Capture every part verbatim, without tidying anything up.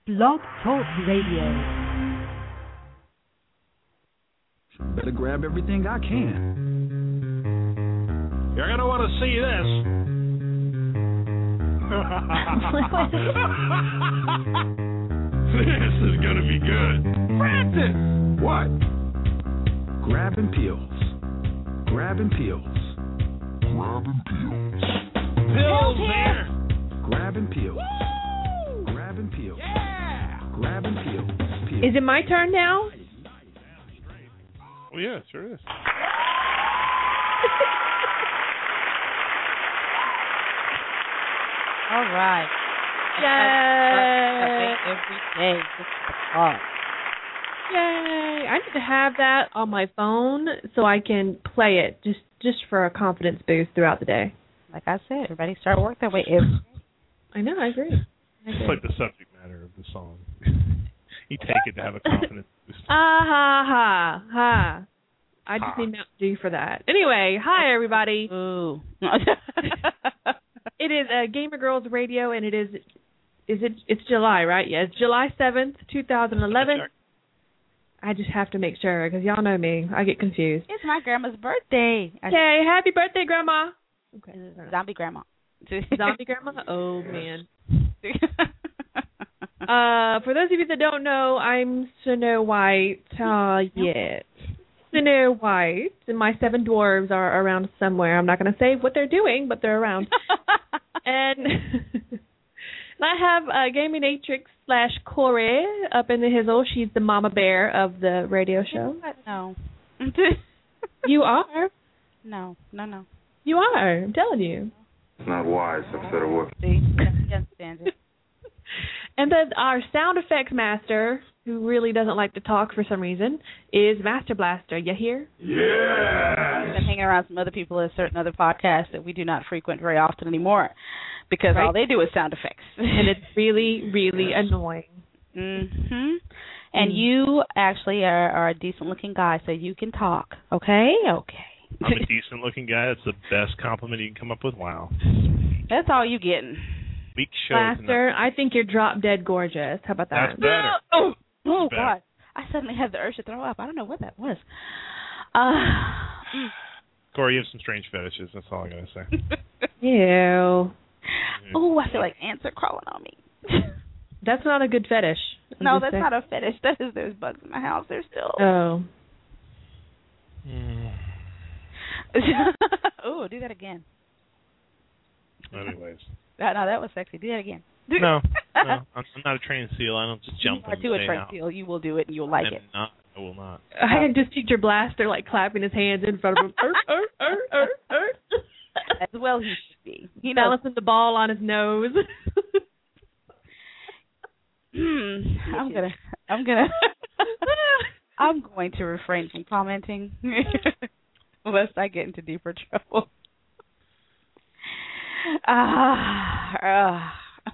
Blog Talk Radio. Better grab everything I can. You're going to want to see this. This is going to be good. Francis! What? Grabbing peels. Grabbing peels. Grabbing peels. Pills here. Grabbing peels. Woo! Grabbing peels. Yeah. Grabbing peels. Peels. Is it my turn now? Oh, yeah, sure is. All right. Yay! Every day. This is the fun. Yay! I need to have that on my phone so I can play it just just for a confidence boost throughout the day. Like I said, everybody start work that way. Every I know, I agree. I It's agree. like the subject matter of the song. You take it to have a confidence boost. Ah, ha, ha, ha. I just Ha. need Mountain Dew for that. Anyway, hi, everybody. Ooh. It is uh, Gamer Girls Radio, and it is, is it, it's July, right? Yeah, it's July seventh, twenty eleven. I just have to make sure, because y'all know me. I get confused. It's my grandma's birthday. I- Okay, happy birthday, Grandma. Okay. Zombie grandma. Zombie Grandma? Oh, man. Uh, for those of you that don't know, I'm Snow White. Uh, yeah. Snow White. And my seven dwarves are around somewhere. I'm not going to say what they're doing, but they're around. and, and I have uh, Gaming Matrix slash Corey up in the hizzle. She's the mama bear of the radio show. No. You are. No, no, no. You are. I'm telling you. It's not wise. I've said a word. See, you understand it. And then our sound effects master, who really doesn't like to talk for some reason, is Master Blaster. You hear? Yeah. I've been hanging around some other people at certain other podcasts that we do not frequent very often anymore because Right. all they do is sound effects. And it's really, really annoying. Mm-hmm. And Mm. you actually are, are a decent-looking guy, so you can talk. Okay? Okay. I'm a decent-looking guy. That's the best compliment you can come up with. Wow. That's all you getting. Weak show. Blaster, I think you're drop dead gorgeous. How about that? That's better. Oh, oh better. God. I suddenly had the urge to throw up. I don't know what that was. Uh, Corey, you have some strange fetishes. That's all I got to say. Ew. oh, I feel like ants are crawling on me. That's not a good fetish. I'm No, just that's saying. not a fetish. That is, there's bugs in my house. There's still. Oh. Mm. oh, do that again. Anyways. No, no, that was sexy. Do that again. No, no. I'm, I'm not a trained seal. I don't just jump You are and to a say train no. seal. You will do it, and you'll like I'm it. not. I will not. I can just picture Blaster like clapping his hands in front of him. er, er, er, er, er. As well, he should be. He knows. Balancing the ball on his nose. Hmm. I'm gonna. I'm gonna. I'm going to refrain from commenting, lest I get into deeper trouble. Ah. Uh,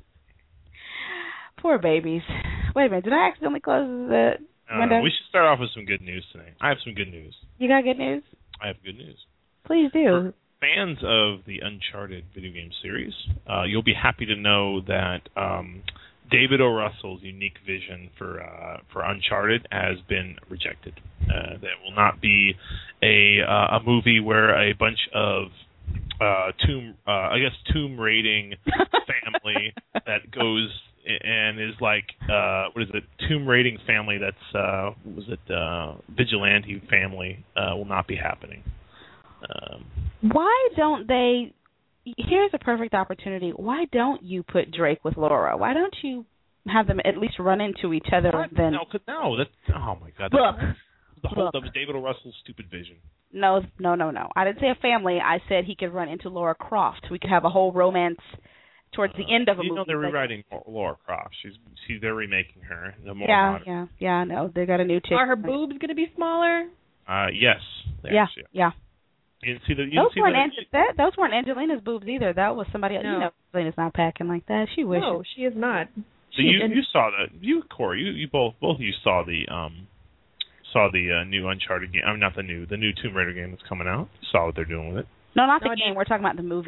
poor babies. Wait a minute. Did I accidentally close the Uh, window? we should start off with some good news today. I have some good news. You got good news? I have good news. Please do. Fans of the Uncharted video game series, uh, you'll be happy to know that um, David O. Russell's unique vision for uh, for Uncharted has been rejected. Uh, that will not be a uh, a movie where a bunch of uh, tomb, uh, I guess, tomb raiding family that goes and is like, uh, what is it, tomb raiding family that's, uh, what was it, uh, vigilante family uh, will not be happening. Um, Why don't they? Here's a perfect opportunity. Why don't you put Drake with Laura? Why don't you have them at least run into each other? What? Then No, 'cause- no, that's, oh my God. look, That's, the whole, look. that was David O. Russell's stupid vision. No, no, no, no. I didn't say a family. I said he could run into Laura Croft. We could have a whole romance towards the end of a you movie. know they're like- rewriting Laura Croft. She's, she, they're remaking her. The more Yeah, modern. yeah, yeah. No, they got a new chick. Are her boobs going to be smaller? Uh, yes. they Yeah, actually are. yeah. You didn't see the. You Those didn't see weren't, the, Ange- that, those weren't Angelina's boobs either. That was somebody else. No. You know, Angelina's not packing like that. She wishes. No, she is not. So She, you and- you saw that you Corey you, you both both of you saw the um saw the uh, new Uncharted game. I mean not the new the new Tomb Raider game that's coming out. You saw what they're doing with it. No, not the No, I game. didn't. We're talking about the movie.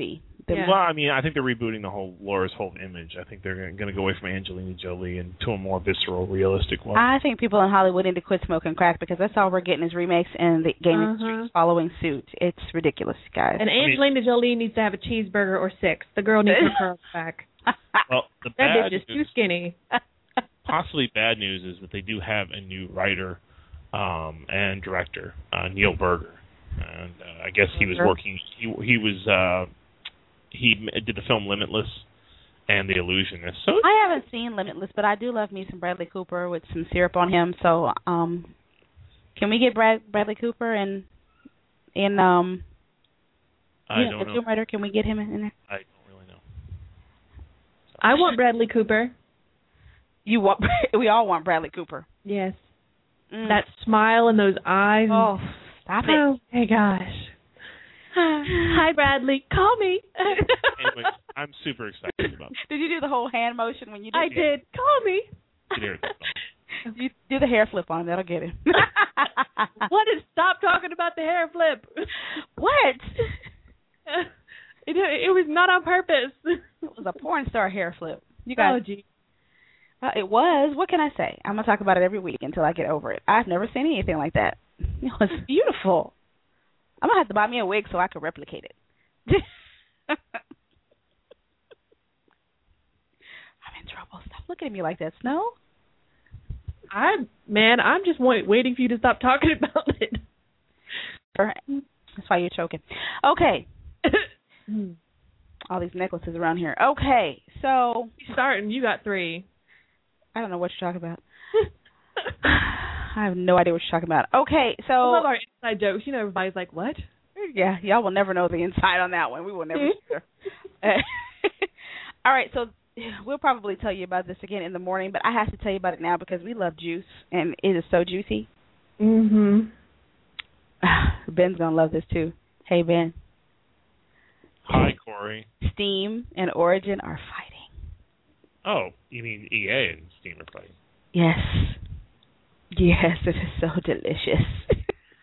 Them. Yeah. Well, I mean, I think they're rebooting the whole Laura's whole image. I think they're going to go away from Angelina Jolie and to a more visceral, realistic one. I think people in Hollywood need to quit smoking crack because that's all we're getting is remakes and the game Uh-huh. industry is following suit. It's ridiculous, guys. And Angelina Jolie needs to have a cheeseburger or six. The girl needs her curls back. Well, the That bad bitch is too news, skinny. possibly bad news, is that they do have a new writer um, and director, uh, Neil Berger, and uh, I guess he was Berger. working. He he was uh, he m- did the film Limitless and The Illusionist. So I haven't seen Limitless, but I do love me some Bradley Cooper with some syrup on him. So, um, can we get Brad, Bradley Cooper in in um? I you know, don't the know. Tomb Raider? Can we get him in, in there? I don't really know. I want Bradley Cooper. You want? We all want Bradley Cooper. Yes. Mm. That smile and those eyes. Oh, stop it! Oh, my gosh. Hi, Bradley. Call me. Anyway, I'm super excited about this. Did you do the whole hand motion when you did? I did. Call me. There. You do the hair flip on him. That'll get him. What is? Stop talking about the hair flip. What? It, it was not on purpose. It was a porn star hair flip. You guys. Oh, gee. Uh, it was. What can I say? I'm gonna talk about it every week until I get over it. I've never seen anything like that. It was beautiful. I'm gonna have to buy me a wig so I can replicate it. I'm in trouble. Stop looking at me like that, Snow. I man, I'm just wait, waiting for you to stop talking about it. That's why you're choking. Okay. All these necklaces around here. Okay, so Starting, you got three. I don't know what you're talking about. I have no idea what you're talking about. Okay, so I love our inside jokes. You know, everybody's like, "What?" yeah, y'all will never know the inside on that one. We will never share. Uh, all right, so we'll probably tell you about this again in the morning, but I have to tell you about it now because we love juice, and it is so juicy. Mm-hmm. Ben's going to love this, too. Hey, Ben. Hi, Corey. Steam and Origin are fighting. Oh, you mean E A and Steam are fighting? Yes. Yes, it is so delicious.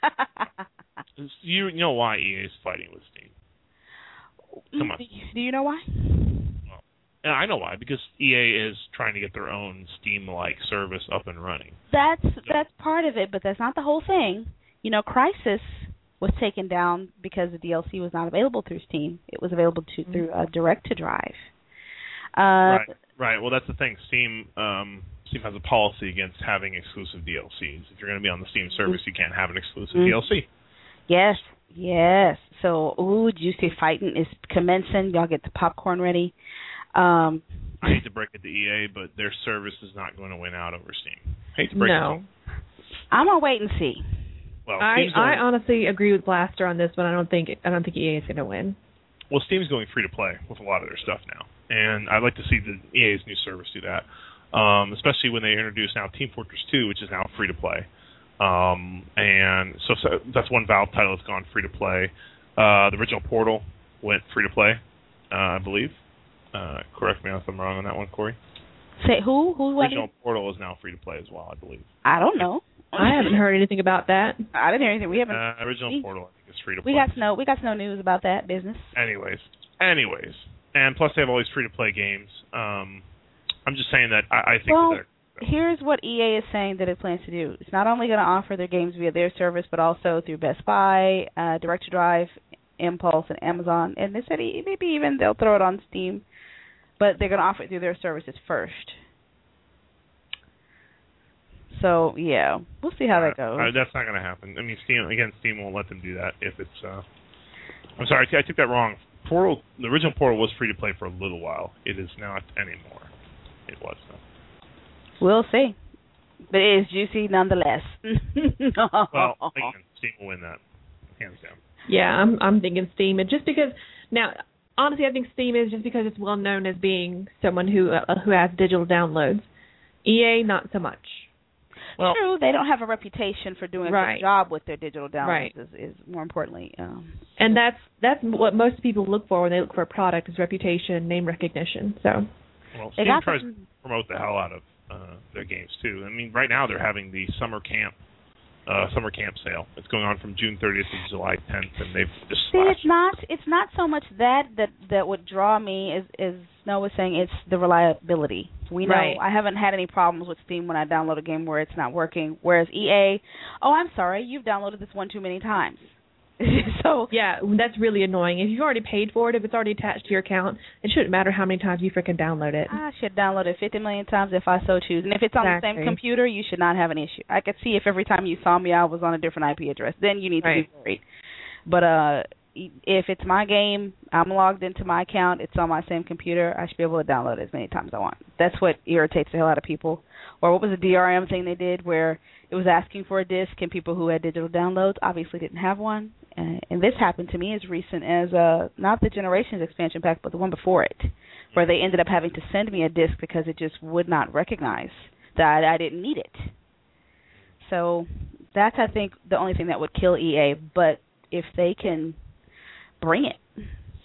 You know why E A is fighting with Steam? Come on. Do you know why? Well, yeah, I know why. Because E A is trying to get their own Steam-like service up and running. That's that's part of it, but that's not the whole thing. You know, Crysis was taken down because the D L C was not available through Steam. It was available to through uh, Direct to Drive. Uh, right. Right. Well, that's the thing. Steam um, Steam has a policy against having exclusive D L Cs. If you're going to be on the Steam service, you can't have an exclusive mm-hmm. D L C. Yes, yes. So, ooh, Juicy Fighting is commencing. Y'all get the popcorn ready. Um, I hate to break it to E A, but their service is not going to win out over Steam. Hate to break No. it to them. I'm gonna wait and see. Well, I Steam's going, I honestly agree with Blaster on this one. I don't think I don't think E A is going to win. well, Steam's going free to play with a lot of their stuff now, and I'd like to see the E A's new service do that. Um, especially when they introduce now Team Fortress two, which is now free to play. Um, and so, so that's one Valve title that's gone free to play. Uh, the original Portal went free to play, uh, I believe. Uh, correct me if I'm wrong on that one, Corey. Say who? Who The went? original Portal is now free to play as well, I believe. I don't know. I haven't heard anything about that. I didn't hear anything. We haven't. Uh, original we, Portal, I think, is free to play. We got no. We got no news about that business. Anyways, anyways, and plus they have all these free to play games. Um, I'm just saying that I, I think Well, that they're. Here's what E A is saying that it plans to do. It's not only going to offer their games via their service, but also through Best Buy, uh, Direct to Drive, Impulse, and Amazon. And they said maybe even they'll throw it on Steam, but they're going to offer it through their services first. So yeah, we'll see how that goes. Uh, that's not going to happen. I mean, Steam again. Steam won't let them do that if it's. Uh, I'm sorry, I took that wrong. Portal, the original Portal was free to play for a little while. It is not anymore. It was though. We'll see. But it is juicy nonetheless. Well, again, Steam will win that, hands down. Yeah, I'm I'm thinking Steam, and just because now, honestly, I think Steam is just because it's well known as being someone who uh, who has digital downloads. E A, not so much. Well, True, they don't have a reputation for doing a Right. good job with their digital downloads. Right. Is, is more importantly, um, And that's that's what most people look for when they look for a product is reputation, name recognition. So well, they Steam got tries the- to promote the hell out of uh, their games too. I mean, right now they're having the summer camp uh, summer camp sale. It's going on from June thirtieth to July tenth, and they've just See, slashed. it's not it's not so much that that that would draw me, as as Snow was saying, it's the reliability. We know Right. I haven't had any problems with Steam when I download a game where it's not working. Whereas E A, oh, I'm sorry, you've downloaded this one too many times. So yeah, that's really annoying. If you've already paid for it, if it's already attached to your account, it shouldn't matter how many times you freaking download it. I should download it fifty million times if I so choose. And if it's on Exactly. the same computer, you should not have an issue. I could see if every time you saw me I was on a different I P address. Then you need to Right. be worried. But uh, if it's my game, I'm logged into my account, it's on my same computer, I should be able to download it as many times as I want. That's what irritates the hell out of people. Or what was the D R M thing they did where it was asking for a disc and people who had digital downloads obviously didn't have one. Uh, and this happened to me as recent as uh, not the Generations expansion pack, but the one before it, where they ended up having to send me a disc because it just would not recognize that I didn't need it. So that's, I think, the only thing that would kill E A. But if they can bring it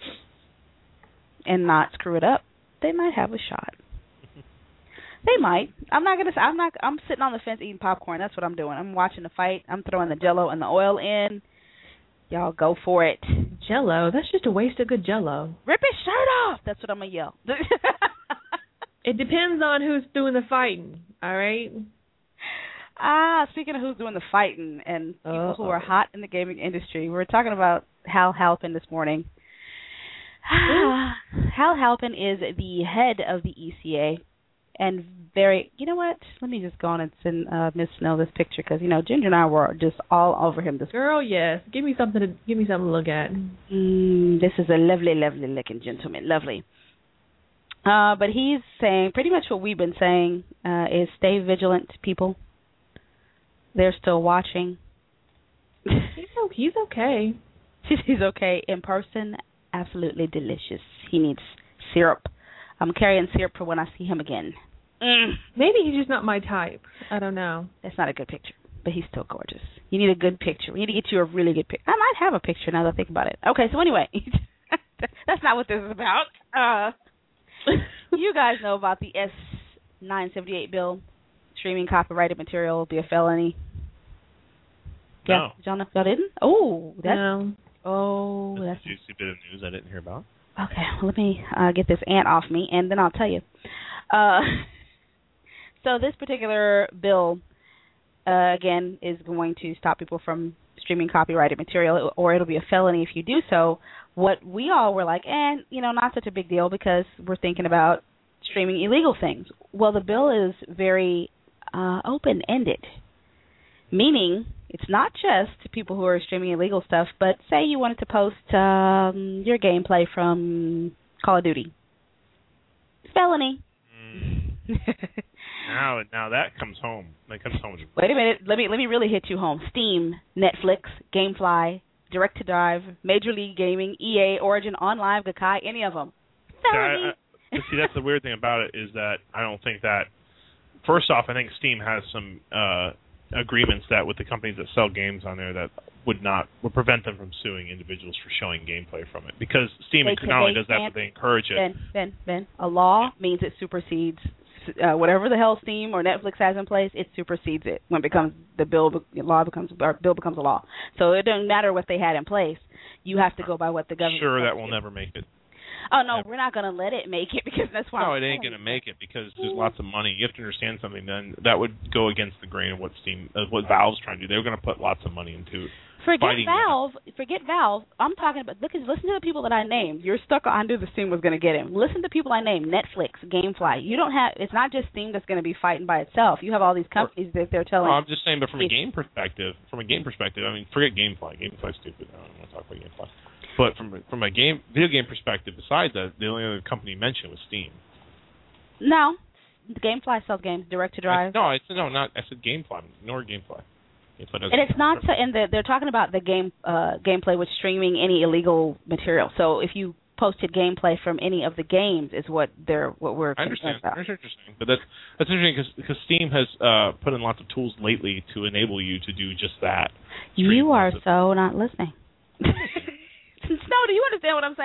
and not screw it up, they might have a shot. They might. I'm not gonna. I'm not. I'm sitting on the fence eating popcorn. That's what I'm doing. I'm watching the fight. I'm throwing the Jello and the oil in. Y'all go for it. Jello, that's just a waste of good Jello. Rip his shirt off. That's what I'm gonna yell. It depends on who's doing the fighting. All right. Ah, speaking of who's doing the fighting and people Uh-oh. who are hot in the gaming industry, we were talking about Hal Halpin this morning. Hal Halpin is the head of the E C A. And very, you know what? Let me just go on and send uh, Miss Snow this picture because, you know, Ginger and I were just all over him this Girl, yes. Give me something to give me something to look at. Mm, this is a lovely, lovely looking gentleman. Lovely. Uh, but he's saying pretty much what we've been saying uh, is stay vigilant, people. They're still watching. He's, o- he's okay. He's okay. In person, absolutely delicious. He needs syrup. I'm carrying syrup for when I see him again. Mm. Maybe he's just not my type. I don't know. That's not a good picture, but he's still gorgeous. You need a good picture. We need to get you a really good picture. I might have a picture now that I think about it. Okay, so anyway, that's not what this is about. Uh, you guys know about the S nine seventy-eight bill. Streaming copyrighted material will be a felony. Yeah, No. y'all, know, y'all didn't? Oh, that's, No. oh, That's that's a juicy bit of news I didn't hear about. okay. Well, let me uh, get this ant off me, and then I'll tell you. Uh, so this particular bill, uh, again, is going to stop people from streaming copyrighted material, or it'll be a felony if you do so. What we all were like, and, you know, not such a big deal because we're thinking about streaming illegal things. Well, the bill is very uh, open-ended, meaning it's not just people who are streaming illegal stuff, but say you wanted to post um, your gameplay from Call of Duty. Felony. Mm. now, now that comes home. That comes home. Wait a minute. Let me let me really hit you home. Steam, Netflix, GameFly, Direct to Drive, Major League Gaming, E A, Origin, OnLive, Gaikai, any of them. Felony. I, I, but see, that's the weird thing about it is that I don't think that. First off, I think Steam has some uh, agreements that with the companies that sell games on there that would not would prevent them from suing individuals for showing gameplay from it, because Steam They not can- only they does that, can't- but they encourage it. Ben, Ben, Ben, a law means it supersedes uh, whatever the hell Steam or Netflix has in place. It supersedes it when it becomes the bill. Be- law becomes or bill becomes a law. So it doesn't matter what they had in place. You have to go by what the government. Sure, that tells will you. never make it. Oh no, never. we're not going to let it make it because that's why. No, I'm it ain't saying. going to make it because there's lots of money. You have to understand something. Then that would go against the grain of what Steam, uh, what Valve's trying to do. They're going to put lots of money into Forget fighting Valve. Forget Valve. I'm talking about. Look, listen to the people that I named. You're stuck on. I knew the Steam was going to get him. Listen to people I named. Netflix, GameFly. You don't have. It's not just Steam that's going to be fighting by itself. You have all these companies that they're telling. No, I'm just saying, but from a If- game perspective, from a game perspective, I mean, forget GameFly. GameFly's stupid. I don't want to talk about GameFly. But from a- from a game video game perspective, besides that, the only other company mentioned was Steam. No, GameFly sells games direct to drive. I, no, I said no, not. I said GameFly. Ignore GameFly. GameFly doesn't. And it's not so. And the, they're talking about the game uh, gameplay with streaming any illegal material. So if you posted gameplay from any of the games, is what they're what we're I understand. concerned about. I understand what you're saying, but that's that's interesting because Steam has uh, put in lots of tools lately to enable you to do just that. Stream You are lots of- so not listening. Snow, do you understand what I'm saying?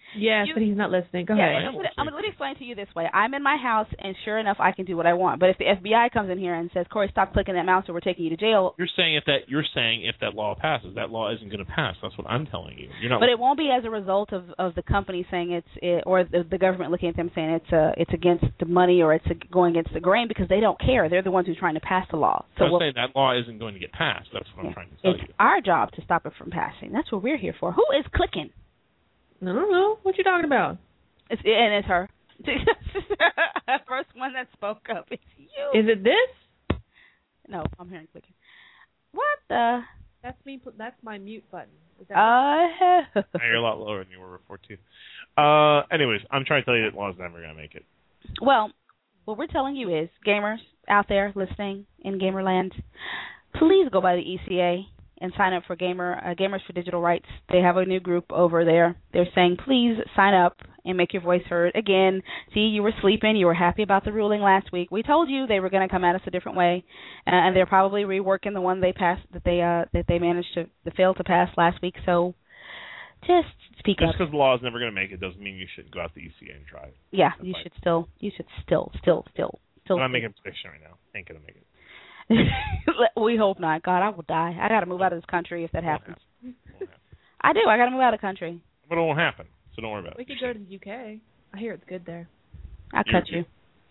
Yes, You- but he's not listening. Go Yeah, ahead. I'm gonna, I'm gonna let me explain to you this way. I'm in my house, and sure enough, I can do what I want. But if the F B I comes in here and says, "Corey, stop clicking that mouse, or we're taking you to jail," You're saying if that you're saying if that law passes, that law isn't going to pass. That's what I'm telling you. You're not. but it won't be as a result of, of the company saying it's it, or the, the government looking at them saying it's uh it's against the money or it's going against the grain, because they don't care. They're the ones who's trying to pass the law. So I'm we'll, saying that law isn't going to get passed. That's what yeah, I'm trying to tell it's you. our job to stop it from passing. That's what we're here for. Who is clicking? I don't know. What you talking about? It's, and it's her. First one that spoke up. It's you. Is it this? No, I'm hearing clicking. What the? That's me. That's my mute button. Is that Uh, Now you're a lot lower than you were before too. Uh, anyways, I'm trying to tell you that law's never going to make it. well, what we're telling you is, gamers out there listening in Gamerland, please go by the E C A and sign up for Gamer uh, Gamers for Digital Rights. They have a new group over there. They're saying, please sign up and make your voice heard. Again, see, you were sleeping. You were happy about the ruling last week. We told you they were going to come at us a different way, uh, and they're probably reworking the one they passed that they uh, that they managed to, to fail to pass last week. So just speak Just up. because the law is never going to make it doesn't mean you shouldn't go out to the E C A and try it. Yeah, That's you fine. should still, you should still, still, still, still. But I'm making a prediction right now. Ain't going to make it. We hope not. God, I will die. I got to move out of this country if that Won't happens. happen. Won't happen. I do. I got to move out of the country. But it won't happen. So don't worry about We it. could go to the U K. I hear it's good there. I cut you.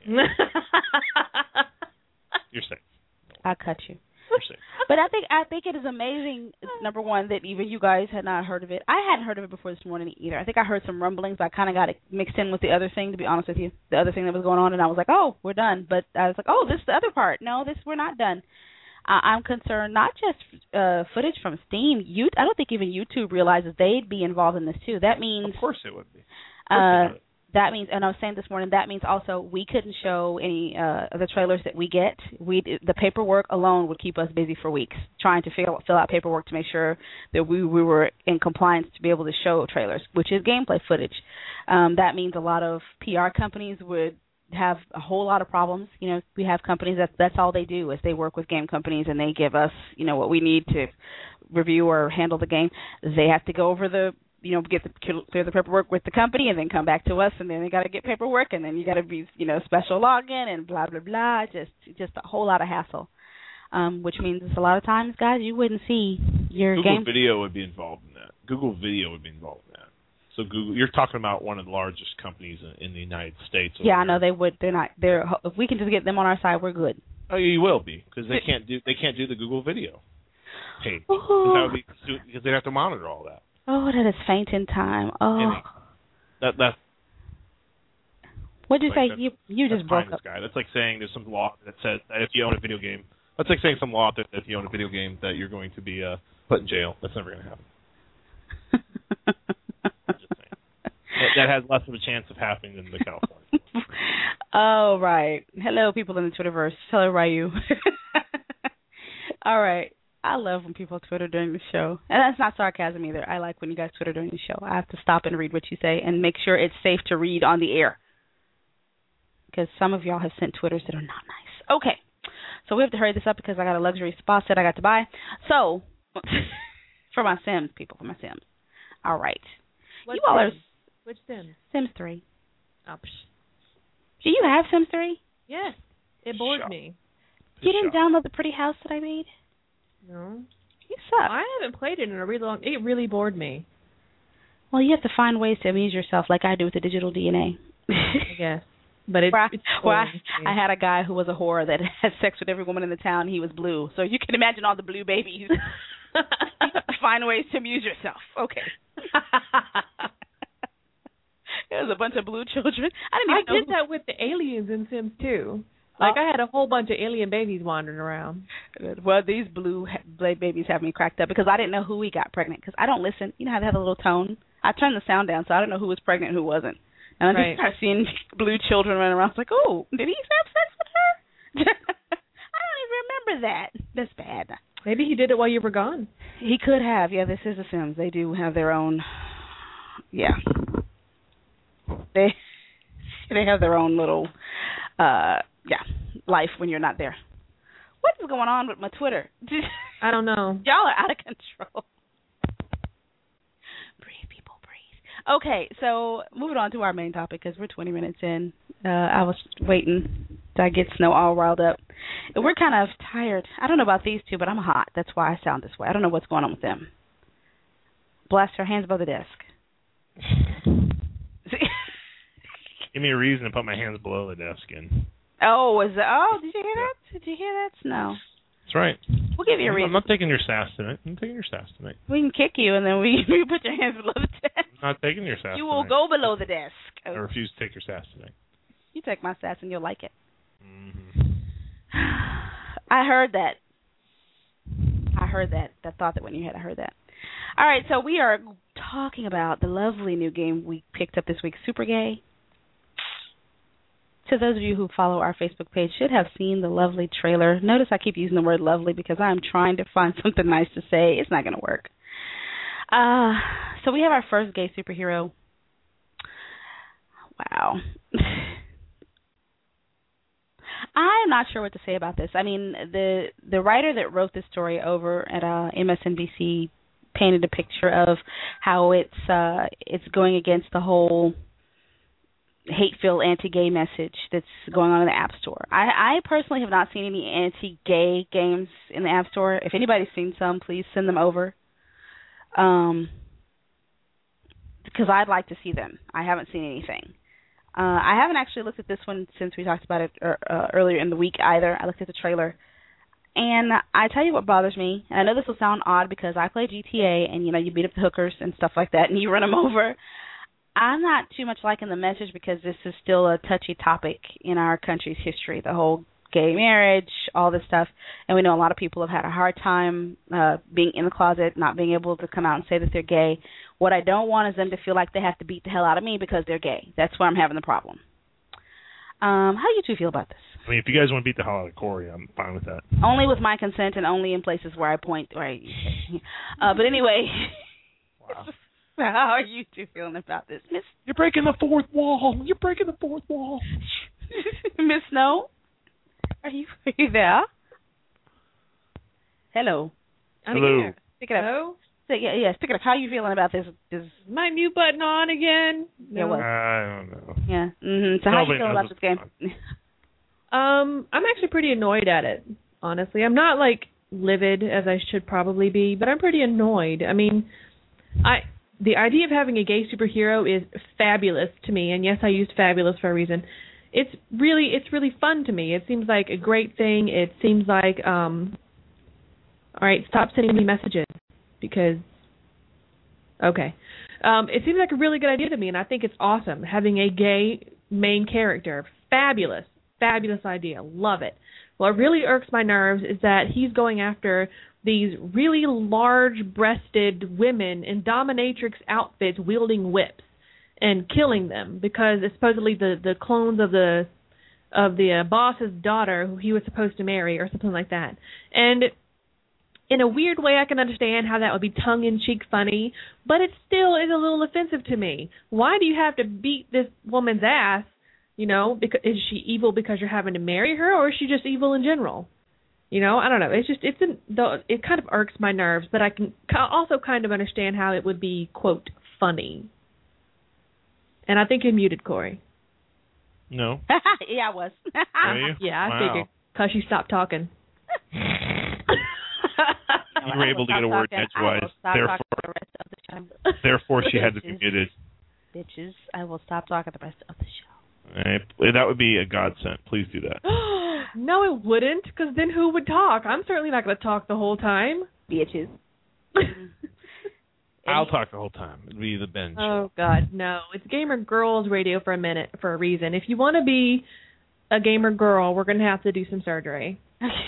You're safe. I cut you. You're safe. But I think I think it is amazing. Number one, that even you guys had not heard of it. I hadn't heard of it before this morning either. I think I heard some rumblings, but I kind of got it mixed in with the other thing. To be honest with you, the other thing that was going on, and I was like, "Oh, we're done." But I was like, "Oh, this is the other part." No, this we're not done. Uh, I'm concerned not just uh, footage from Steam. You, I don't think even YouTube realizes they'd be involved in this too. That means, Of course it would be. Of uh, course it would. that means, and I was saying this morning, that means also we couldn't show any uh, of the trailers that we get. We the paperwork alone would keep us busy for weeks trying to fill fill out paperwork to make sure that we we were in compliance to be able to show trailers, which is gameplay footage. Um, that means a lot of P R companies would have a whole lot of problems. You know, we have companies that that's all they do is they work with game companies and they give us, you know, what we need to review or handle the game. They have to go over the, you know, get the clear the paperwork with the company and then come back to us, and then they got to get paperwork, and then you got to be, you know, special login and blah blah blah. Just just a whole lot of hassle. Um, which means a lot of times, guys, you wouldn't see your Google game. Video would be involved in that. Google Video would be involved in that. So Google, you're talking about one of the largest companies in, in the United States. Yeah, I over know there. they would. They're not. They're. If we can just get them on our side, we're good. Oh, you will be because they can't do they can't do the Google Video page. Oh. 'Cause that would be because they have to monitor all that. Oh, that is fainting time. Oh, And That that's what'd you like say? that's- You you that's just broke pie in up. the sky. That's like saying there's some law that says that if you own a video game, that's like saying some law that if you own a video game that you're going to be uh, put in jail. That's never going to happen. Just saying. That, that has less of a chance of happening than the California. Oh, right. Hello, people in the Twitterverse. Hello, Ryu. All right. I love when people Twitter during the show. And that's not sarcasm either. I like when you guys Twitter during the show. I have to stop and read what you say and make sure it's safe to read on the air. Because some of y'all have sent Twitters that are not nice. Okay. So we have to hurry this up because I got a luxury spa set I got to buy. So, for my Sims, people, for my Sims. All right. What you all are Sims? Which Sims? Sims three. Oh, psh. Do you have Sims three? Yes. It bored Shut. me. You didn't download the pretty house that I made? No. You suck. I haven't played it in a really long. It really bored me. Well, you have to find ways to amuse yourself, like I do with the digital D N A. I guess. But it, where I, it's where I, boring me. I had a guy who was a whore that had sex with every woman in the town. He was blue, so you can imagine all the blue babies. You have to find ways to amuse yourself. Okay. There was a bunch of blue children. I didn't I even know did that with the aliens in Sims two. Like Oh. I had a whole bunch of alien babies wandering around. who- Well, these blue ha- blade babies have me cracked up because I didn't know who he got pregnant because I don't listen. You know how they have a little tone? I turned the sound down, so I don't know who was pregnant and who wasn't. And I Right. just started seeing blue children running around. I was like, oh, did he have sex with her? I don't even remember that. That's bad. Maybe he did it while you were gone. He could have. Yeah, this is The Sims. They do have their own. Yeah. They they have their own little, uh, yeah, life when you're not there. What is going on with my Twitter? I don't know. Y'all are out of control. Breathe, people, breathe. Okay, so moving on to our main topic because we're twenty minutes in. Uh, I was waiting to get Snow all riled up. And we're kind of tired. I don't know about these two, but I'm hot. That's why I sound this way. I don't know what's going on with them. Blast her hands above the desk. Give me a reason to put my hands below the desk in. Oh, is that? Oh, did you hear that? Did you hear that? No. That's right. We'll give you a reason. I'm not taking your sass tonight. I'm taking your sass tonight. We can kick you, and then we, we put your hands below the desk. I'm not taking your sass You will tonight. go below the desk. I refuse to take your sass tonight. You take my sass, and you'll like it. Mm-hmm. I heard that. I heard that. That thought that went in your head. I heard that. All right, so we are talking about the lovely new game we picked up this week, Super Gay. To those of you who follow our Facebook page should have seen the lovely trailer. Notice I keep using the word lovely because I'm trying to find something nice to say. It's not going to work. Uh, so we have our first gay superhero. Wow. I'm not sure what to say about this. I mean, the the writer that wrote this story over at uh, M S N B C painted a picture of how it's uh, it's going against the whole hate-filled anti-gay message that's going on in the App Store. I, I personally have not seen any anti-gay games in the App Store. If anybody's seen some, please send them over. Um, because I'd like to see them. I haven't seen anything. Uh, I haven't actually looked at this one since we talked about it er, uh, earlier in the week either. I looked at the trailer. And I tell you what bothers me, and I know this will sound odd because I play G T A and, you know, you beat up the hookers and stuff like that and you run them over. I'm not too much liking the message because this is still a touchy topic in our country's history, the whole gay marriage, all this stuff. And we know a lot of people have had a hard time uh, being in the closet, not being able to come out and say that they're gay. What I don't want is them to feel like they have to beat the hell out of me because they're gay. That's where I'm having the problem. Um, how do you two feel about this? I mean, if you guys want to beat the hell out of Corey, I'm fine with that. Only with my consent and only in places where I point. Where I, uh, but anyway. Wow. How are you two feeling about this, Miss? You're breaking the fourth wall. You're breaking the fourth wall. Miss Snow, are you are you there? Hello. I'm Hello. here. Pick it up. Hello? Say, yeah, yes, pick it up. How are you feeling about this? This My mute button on again? Yeah, No. what? I don't know. yeah. Mm-hmm. So how are you Nobody feeling knows about this game? Um, I'm actually pretty annoyed at it, honestly. I'm not, like, livid as I should probably be, but I'm pretty annoyed. I mean, I the idea of having a gay superhero is fabulous to me, and yes, I used fabulous for a reason. It's really it's really fun to me. It seems like a great thing. It seems like, um, all right, stop sending me messages because, okay. Um, it seems like a really good idea to me, and I think it's awesome. Having a gay main character, fabulous, fabulous idea. Love it. What really irks my nerves is that he's going after these really large-breasted women in dominatrix outfits wielding whips and killing them because it's supposedly the, the clones of the of the uh, boss's daughter who he was supposed to marry or something like that. And in a weird way, I can understand how that would be tongue-in-cheek funny, but it still is a little offensive to me. Why do you have to beat this woman's ass? You know, because is she evil because you're having to marry her, or is she just evil in general? You know, I don't know. It's just it's an, though it kind of irks my nerves, but I can also kind of understand how it would be quote funny. And I think you muted Corey. No. Yeah, I was. Are you? Yeah, I Wow. figured because you stopped talking. You were able to get a word talking. edgewise. I will stop Therefore, talking the rest of the show. therefore, she had to be Bitches. muted. Bitches, I will stop talking the rest of the show. Right. That would be a godsend. Please do that. No, it wouldn't, because then who would talk? I'm certainly not going to talk the whole time. Bitches. I'll talk the whole time. It'd be the bench. Oh God, no! It's Gamer Girls Radio for a minute for a reason. If you want to be a gamer girl, we're going to have to do some surgery.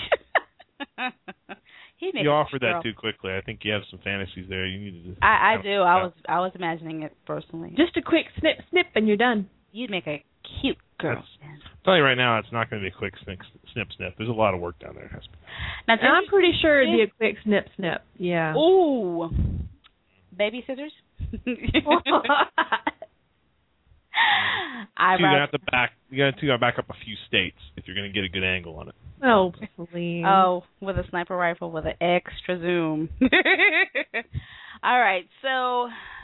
He made You a offered girl. that too quickly. I think you have some fantasies there. You needed to. I, I do. I was I was imagining it personally. Just a quick snip, snip, and you're done. You'd make a cute girl. That's- I'm telling you right now, it's not going to be a quick snip, snip, snip. There's a lot of work down there. It has to be. Now, And I'm pretty sure it'd be a quick snip, snip. Yeah. Ooh, baby scissors. So you're gonna Eyebrows. have to back. You got to back up a few states if you're going to get a good angle on it. Oh, please. Oh, with a sniper rifle with an extra zoom. All right, so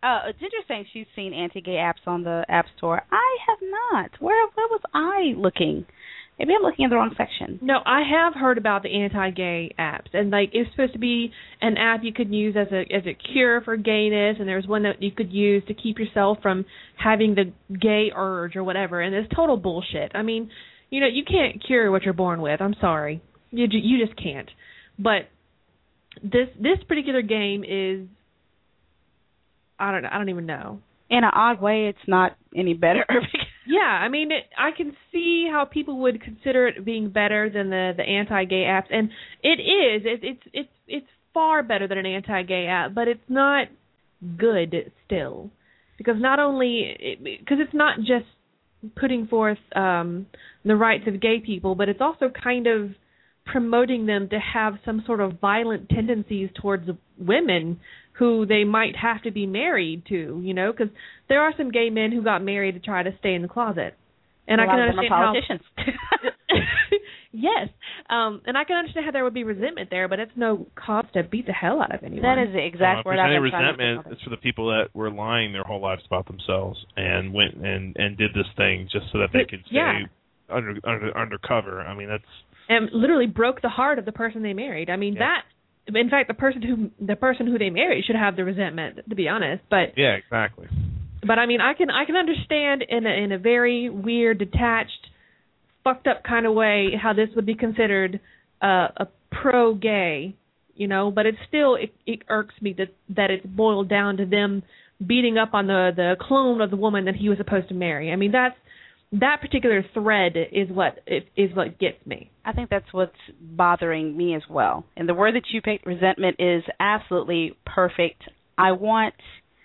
Uh, Ginger's saying she's seen anti-gay apps on the App Store. I have not. Where where was I looking? Maybe I'm looking in the wrong section. No, I have heard about the anti-gay apps, and like it's supposed to be an app you could use as a as a cure for gayness, and there's one that you could use to keep yourself from having the gay urge or whatever. And it's total bullshit. I mean, you know, you can't cure what you're born with. I'm sorry, you you just can't. But this this particular game is, I don't know, I don't even know. In an odd way, it's not any better. Yeah, I mean, it, I can see how people would consider it being better than the, the anti-gay apps, and it is. It, it's it's it's far better than an anti-gay app, but it's not good still, because not only because it, it's not just putting forth um, the rights of gay people, but it's also kind of promoting them to have some sort of violent tendencies towards women who they might have to be married to, you know, because there are some gay men who got married to try to stay in the closet, and a I can lot of them understand are politicians. how. Yes, um, and I can understand how there would be resentment there, but it's no cause to beat the hell out of anyone. That is the exact well, word I've been been trying resentment. to It's for the people that were lying their whole lives about themselves and went and, and did this thing just so that they could stay yeah. under under undercover. I mean, that's and literally broke the heart of the person they married. I mean, yeah. that. In fact, the person who the person who they married should have the resentment, to be honest. But yeah, exactly. But I mean, I can I can understand in a, in a very weird, detached, fucked up kind of way how this would be considered uh, a pro-gay, you know. But it's still it, it irks me that that it's boiled down to them beating up on the the clone of the woman that he was supposed to marry. I mean, that's that particular thread is what is what gets me. I think that's what's bothering me as well. And the word that you picked, resentment, is absolutely perfect. I want,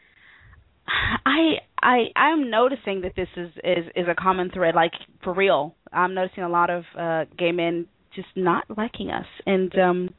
I, I, I'm noticing that this is, is, is a common thread. Like for real, I'm noticing a lot of uh, gay men just not liking us. And um,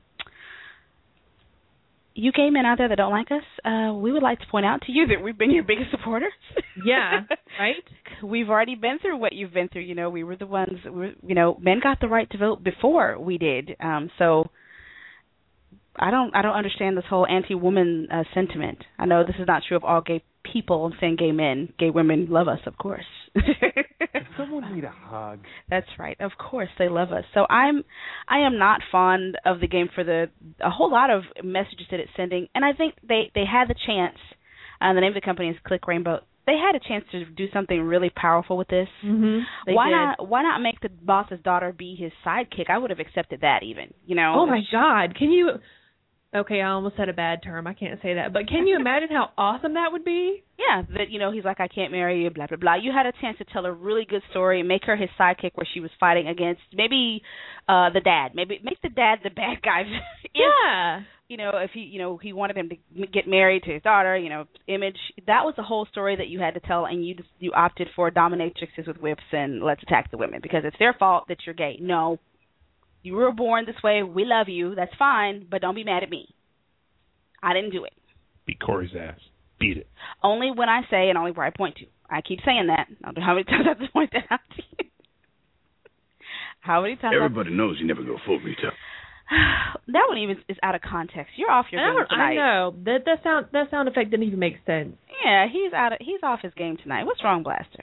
you gay men out there that don't like us, uh, we would like to point out to you that we've been your biggest supporters. Yeah, right? We've already been through what you've been through. You know, we were the ones, we were, you know, men got the right to vote before we did. Um, so I don't I don't understand this whole anti-woman uh, sentiment. I know this is not true of all gay people. I'm saying gay men. Gay women love us, of course. Someone need a hug. That's right. Of course they love us. So I'm I am not fond of the game for the a whole lot of messages that it's sending. And I think they, they had the chance, uh, the name of the company is Click Rainbow. They had a chance to do something really powerful with this. Mm-hmm. Why did. not why not make the boss's daughter be his sidekick? I would have accepted that even, you know. Oh my God. Can you Okay, I almost said a bad term. I can't say that. But can you imagine how awesome that would be? Yeah, that, you know, he's like, I can't marry you, blah, blah, blah. You had a chance to tell a really good story, make her his sidekick where she was fighting against maybe uh, the dad. Maybe make the dad the bad guy. if, Yeah. You know, if he, you know, he wanted him to get married to his daughter, you know, image. That was the whole story that you had to tell, and you just, you opted for dominatrixes with whips and let's attack the women because it's their fault that you're gay. No. You were born this way. We love you. That's fine, but don't be mad at me. I didn't do it. Beat Corey's ass. Beat it. Only when I say and only where I point to. I keep saying that. I don't know how many times I have to point that out to you. How many times? Everybody knows you never go full retail. That one even is out of context. You're off your I, game tonight. I know. That that sound that sound effect didn't even make sense. Yeah, he's out of he's off his game tonight. What's wrong, Blaster?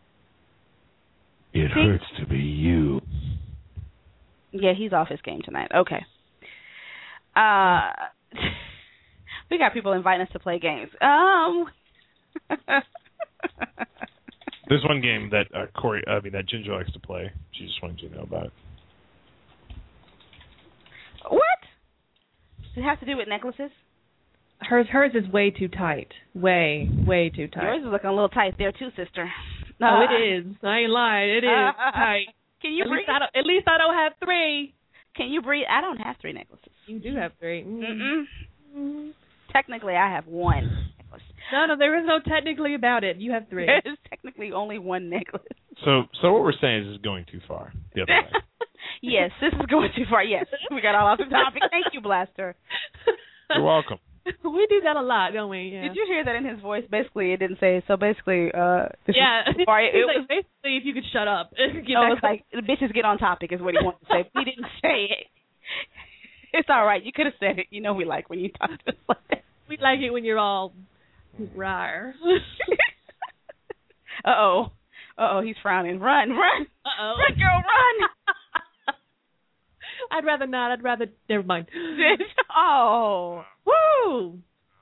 It See? hurts to be you. Yeah, he's off his game tonight. Okay. Uh We got people inviting us to play games. Um, There's one game that uh, Corey, I mean that Ginger likes to play. She just wanted you to know about it. what? Does it have to do with necklaces? Hers hers is way too tight. Way, way too tight. Yours is looking a little tight there too, sister. Oh, Uh, it is. I ain't lying. It is Uh, tight. Can you At breathe? least, I don't, at least I don't have three. Can you breathe? I don't have three necklaces. You do have three. Mm. Mm-mm. Mm. Technically, I have one necklace. No, no, there is no technically about it. You have three. There's technically only one necklace. So, so what we're saying is it's going too far the other way. Yes, this is going too far. Yes, we got all off the topic. Thank you, Blaster. You're welcome. We do that a lot, don't we? Yeah. Did you hear that in his voice? Basically, it didn't say. So basically, uh, this Yeah. is too far. It He's was like, basically, if you could shut up. Get Oh, back it's like the bitches get on topic is what he wanted to say. He didn't say it. It's all right. You could have said it. You know we like when you talk to us like that. We like it when you're all Rar. Uh oh. Uh oh, he's frowning. Run, run. Uh oh. Run, girl, run. I'd rather not. I'd rather. Never mind. Oh. Woo!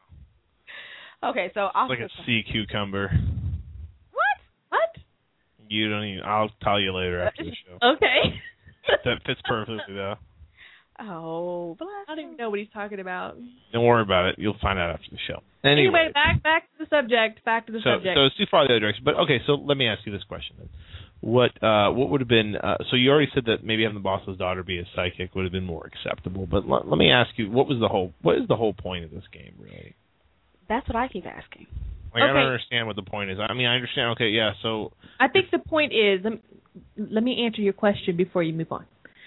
Okay, so off Like the a sea cucumber. What? What? You don't even. I'll tell you later after the show. Okay. That fits perfectly though. Oh, bless I don't even know what he's talking about. Don't worry about it. You'll find out after the show. Anyway, Anyway, back back to the subject. Back to the so subject. so it's too far the other direction. But okay, so let me ask you this question then. What uh what would have been uh, so you already said that maybe having the boss's daughter be a psychic would have been more acceptable. But l- let me ask you, what was the whole what is the whole point of this game really? That's what I keep asking. Like, I Okay. don't understand what the point is. I mean, I understand. Okay, yeah. So I think the point is, um, let me answer your question before you move on.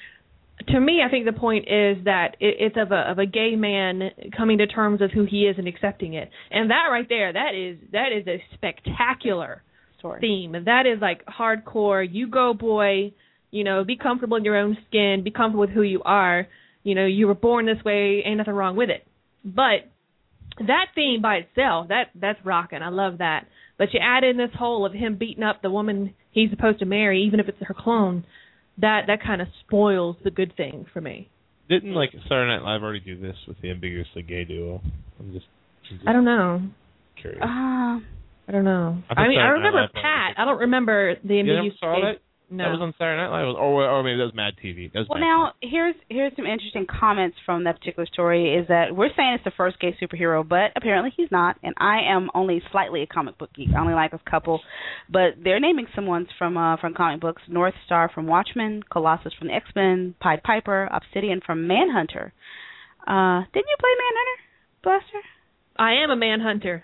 To me, I think the point is that it, it's of a of a gay man coming to terms of who he is and accepting it, and that right there, that is that is a spectacular Story. theme. That is like hardcore. You go, boy. You know, be comfortable in your own skin. Be comfortable with who you are. You know, you were born this way. Ain't nothing wrong with it. But that theme by itself, that that's rocking. I love that. But you add in this whole of him beating up the woman he's supposed to marry, even if it's her clone. That that kind of spoils the good thing for me. didn't like Saturday Night Live already do this with the ambiguously gay duo? I'm just, I'm just I don't know. curious. Uh, I don't know. I I, thought mean, I Saturday Night remember Live probably Pat. did. I don't remember the You never ambiguous. saw that? No. That was on Saturday Night Live, or or maybe that was Mad T V. That was well, Mad now here's here's some interesting comments from that particular story. Is that we're saying it's the first gay superhero, but apparently he's not. And I am only slightly a comic book geek. I only like a couple, but they're naming some ones from uh, from comic books: North Star from Watchmen, Colossus from the X-Men, Pied Piper, Obsidian from Manhunter. Uh, didn't you play Manhunter, Blaster? I am a manhunter.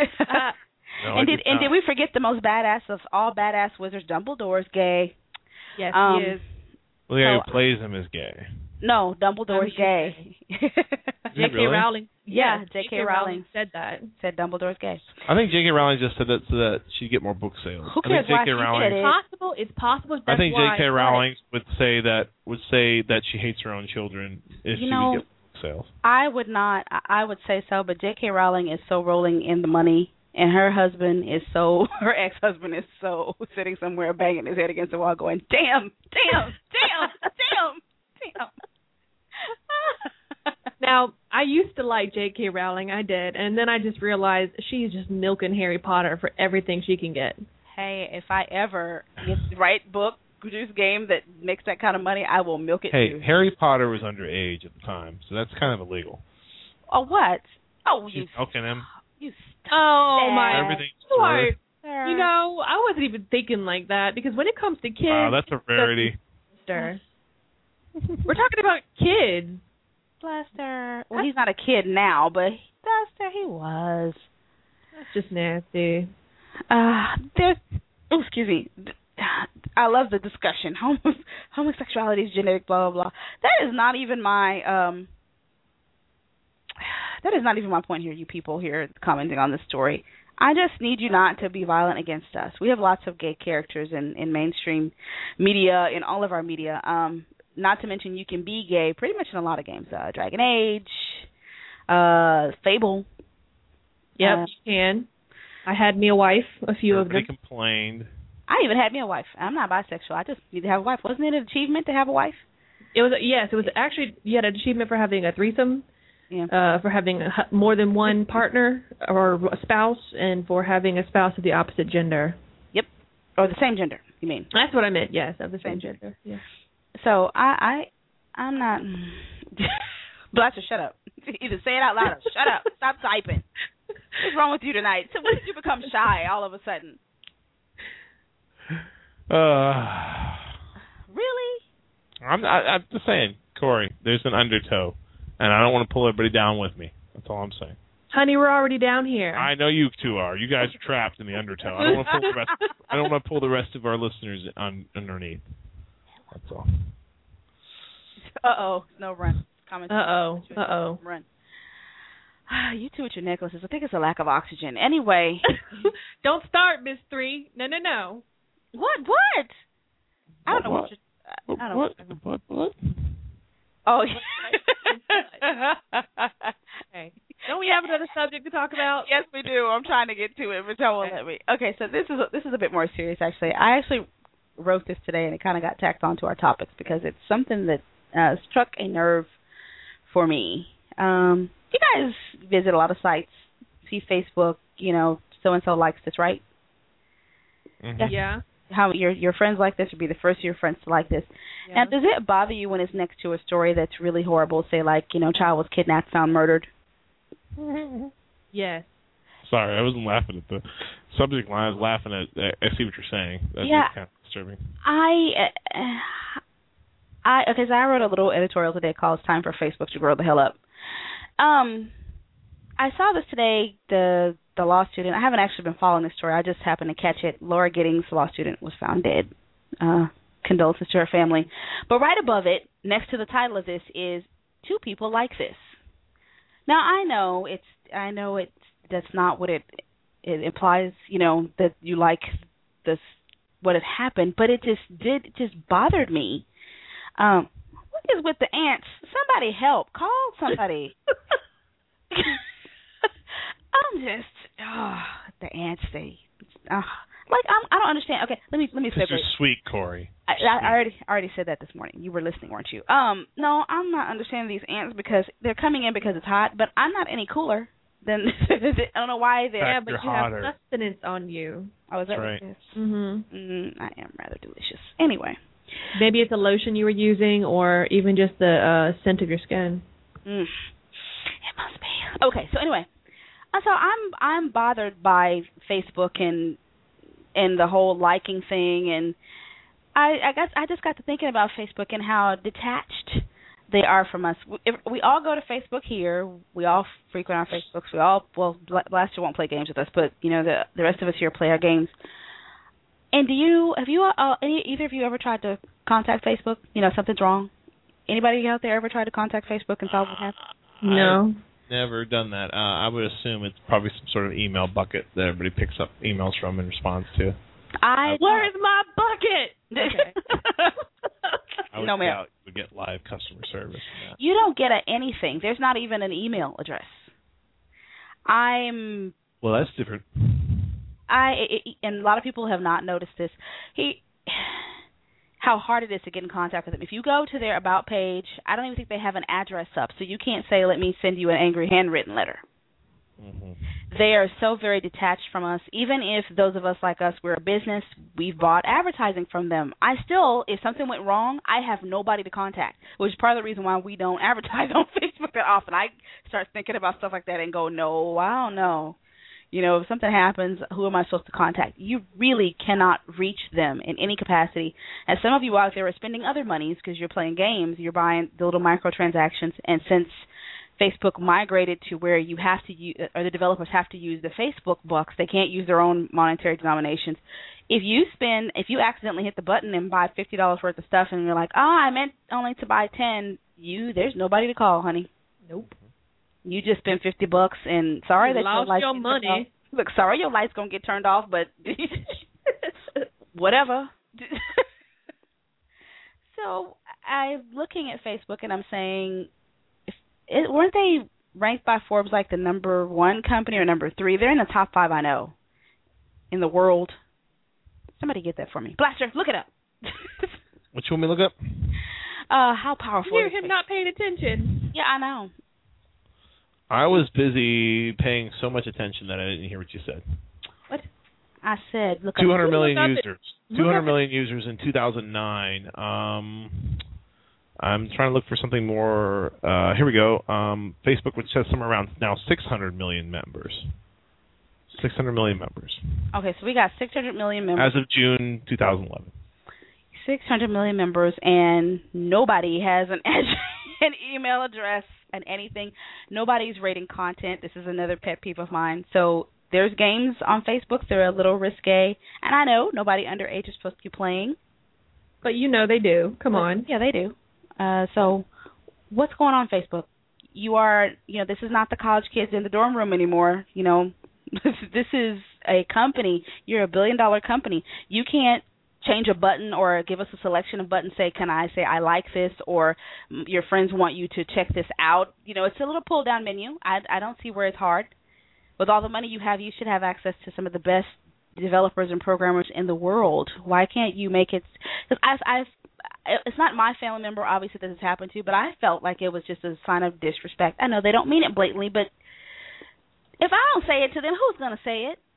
No, I and did did and not. did we forget the most badass of all badass wizards? Dumbledore's gay. Yes, Um, he is. Well, the guy so- who plays him is gay. No, Dumbledore's he's gay. Is J he K. really? Rowling. Yeah, Yes, J K. Rowling. said that. Said Dumbledore's gay. I think J K. Rowling just said that so that she'd get more book sales. Who I think cares why J K. she did Rowling. it? It's possible. It's possible. I That's think J why, K. but- Rowling would say that would say that she hates her own children if You she know, would get book sales. I would not. I I would say so, but J K. Rowling is so rolling in the money, and her husband is so. Her ex-husband is so sitting somewhere banging his head against the wall, going, "Damn, damn, damn, damn, damn." Now, I used to like J K. Rowling. I did, and then I just realized she's just milking Harry Potter for everything she can get. Hey, if I ever get the right book, produce game that makes that kind of money, I will milk it Hey, too. Harry Potter was underage at the time, so that's kind of illegal. Oh, what? Oh, She's you, milking him. you Oh Dad. my! Everything's You are- worth. sir. You know, I wasn't even thinking like that because when it comes to kids, Wow, that's a rarity. Blaster, we're talking about kids. Blaster. Well, he's not a kid now, but Blaster, he was. That's just nasty. Uh, there's, oh, excuse me. I love the discussion. Homo- homosexuality is genetic, blah, blah, blah. That is not even my, um, that is not even my point here, you people here commenting on this story. I just need you not to be violent against us. We have lots of gay characters in, in mainstream media, in all of our media. Um, not to mention you can be gay pretty much in a lot of games. Uh, Dragon Age, uh, Fable. Yep, Uh, you can. I had me a wife, a few of them. Everybody complained. I even had me a wife. I'm not bisexual. I just need to have a wife. Wasn't it an achievement to have a wife? It was yes, it was actually you had an achievement for having a threesome, Yeah. uh, for having a, hu- more than one partner or a spouse, and for having a spouse of the opposite gender. Yep. Or the same gender, you mean. That's what I meant. Yes, of the same Same. gender. Yeah. So I, I I'm not. Blaster, shut up. Either say it out loud or shut up. Stop typing. What's wrong with you tonight? So when did you become shy all of a sudden? Uh, Really? I'm, I, I'm just saying, Corey, there's an undertow, and I don't want to pull everybody down with me. That's all I'm saying. Honey, we're already down here. I know you two are. You guys are trapped in the undertow. I don't want to pull the rest. I don't want to pull the rest of our listeners on underneath. That's all. Uh oh. No, run. Comment. Uh oh. Uh oh. Run. You two with your necklaces. I think it's a lack of oxygen. Anyway. Don't start, Miss Three. No, no, no. What? What? I don't know What? what. you're- I don't What? know. What? What? Oh. Okay. Don't we have another subject to talk about? Yes, we do. I'm trying to get to it, but y'all won't let me. Okay, so this is a, this is a bit more serious, actually. I actually wrote this today, and it kind of got tacked onto our topics because it's something that uh, struck a nerve for me. Um, you guys visit a lot of sites, see Facebook, you know, so-and-so likes this, right? Mm-hmm. Yeah. yeah. How your your friends like this would be the first of your friends to like this. Yeah. Now, does it bother you when it's next to a story that's really horrible, say like, you know, child was kidnapped, found murdered? Yes. Sorry, I wasn't laughing at the subject line. I was laughing at, I see what you're saying. That's yeah. kind of disturbing. I, uh, I, okay, so I wrote a little editorial today called It's Time for Facebook to Grow the Hell Up. Um, I saw this today, the the law student. I haven't actually been following this story. I just happened to catch it. Laura Giddings, the law student, was found dead. Uh, condolences to her family. But right above it, next to the title of this, is Two People Like This. Now, I know it's, I know it's, that's not what it, it implies, you know, that you like this, what had happened, but it just did, it just bothered me. Um, what is with the ants? Somebody help. Call somebody. I'm just, oh, the ants, they, oh, like, I'm, I don't understand. Okay, let me, let me separate. You're sweet, Corey. I, I, I already, I already said that this morning. You were listening, weren't you? Um, no, I'm not understanding these ants because they're coming in because it's hot, but I'm not any cooler than, I don't know why they're, yeah, but you hotter. have sustenance on you. Oh, is that That's right. what it is? Mm-hmm. Mm, I am rather delicious. Anyway. Maybe it's a lotion you were using or even just the uh, scent of your skin. Mm. It must be. Okay, so anyway. So I'm I'm bothered by Facebook and and the whole liking thing, and I I guess I just got to thinking about Facebook and how detached they are from us. We, if, we all go to Facebook here. We all frequent our Facebooks. We all well, Blaster won't play games with us, but you know the the rest of us here play our games. And do you have you uh, any either of you ever tried to contact Facebook? You know something's wrong. Anybody out there ever tried to contact Facebook and solve what happened? No. Never done that. Uh, I would assume it's probably some sort of email bucket that everybody picks up emails from and responds to. I Where is my bucket? Okay. I would No, ma'am. doubt you would get live customer service. from that. You don't get a anything. There's not even an email address. I'm. Well, that's different. I it, and a lot of people have not noticed this. He. How hard it is to get in contact with them. If you go to their About page, I don't even think they have an address up, so you can't say, let me send you an angry handwritten letter. Mm-hmm. They are so very detached from us. Even if those of us like us, we're a business, we've bought advertising from them. I still, if something went wrong, I have nobody to contact, which is part of the reason why we don't advertise on Facebook that often. I start thinking about stuff like that and go, no, I don't know. You know, if something happens, who am I supposed to contact? You really cannot reach them in any capacity. And some of you out there are spending other monies because you're playing games, you're buying the little microtransactions, and since Facebook migrated to where you have to use, or the developers have to use the Facebook bucks, they can't use their own monetary denominations. If you spend, if you accidentally hit the button and buy fifty dollars worth of stuff and you're like, oh, I meant only to buy ten, you, there's nobody to call, honey. Nope. You just spent fifty bucks, and sorry you that lost your lights your get money. turned off. Look, sorry your lights gonna get turned off, but whatever. So I'm looking at Facebook, and I'm saying, if it, weren't they ranked by Forbes like the number one company or number three? They're in the top five, I know, in the world. Somebody get that for me. Blaster, look it up. What you want me to look up? Uh, how powerful Hear is him Facebook? not paying attention. Yeah, I know. I was busy paying so much attention that I didn't hear what you said. What? I said, look two hundred up. million Look up users. it. two hundred million users in two thousand nine. Um, I'm trying to look for something more. Uh, here we go. Um, Facebook, which says somewhere around now six hundred million members. six hundred million members. Okay, so we got six hundred million members. As of June two thousand eleven. six hundred million members, and nobody has an an email address and anything. Nobody's rating content. This is another pet peeve of mine. So there's games on Facebook. They're a little risque, and I know nobody underage is supposed to be playing. But you know they do. Come But, on. Yeah, they do. Uh, so what's going on Facebook? You are, you know, this is not the college kids in the dorm room anymore. You know, this is a company. You're a billion-dollar company. You can't change a button or give us a selection of buttons, say, can I say I like this, or your friends want you to check this out. You know, it's a little pull-down menu. I, I don't see where it's hard. With all the money you have, you should have access to some of the best developers and programmers in the world. Why can't you make it? Because I've, I've, it's not my family member, obviously, that this has happened to, but I felt like it was just a sign of disrespect. I know they don't mean it blatantly, but if I don't say it to them, who's going to say it?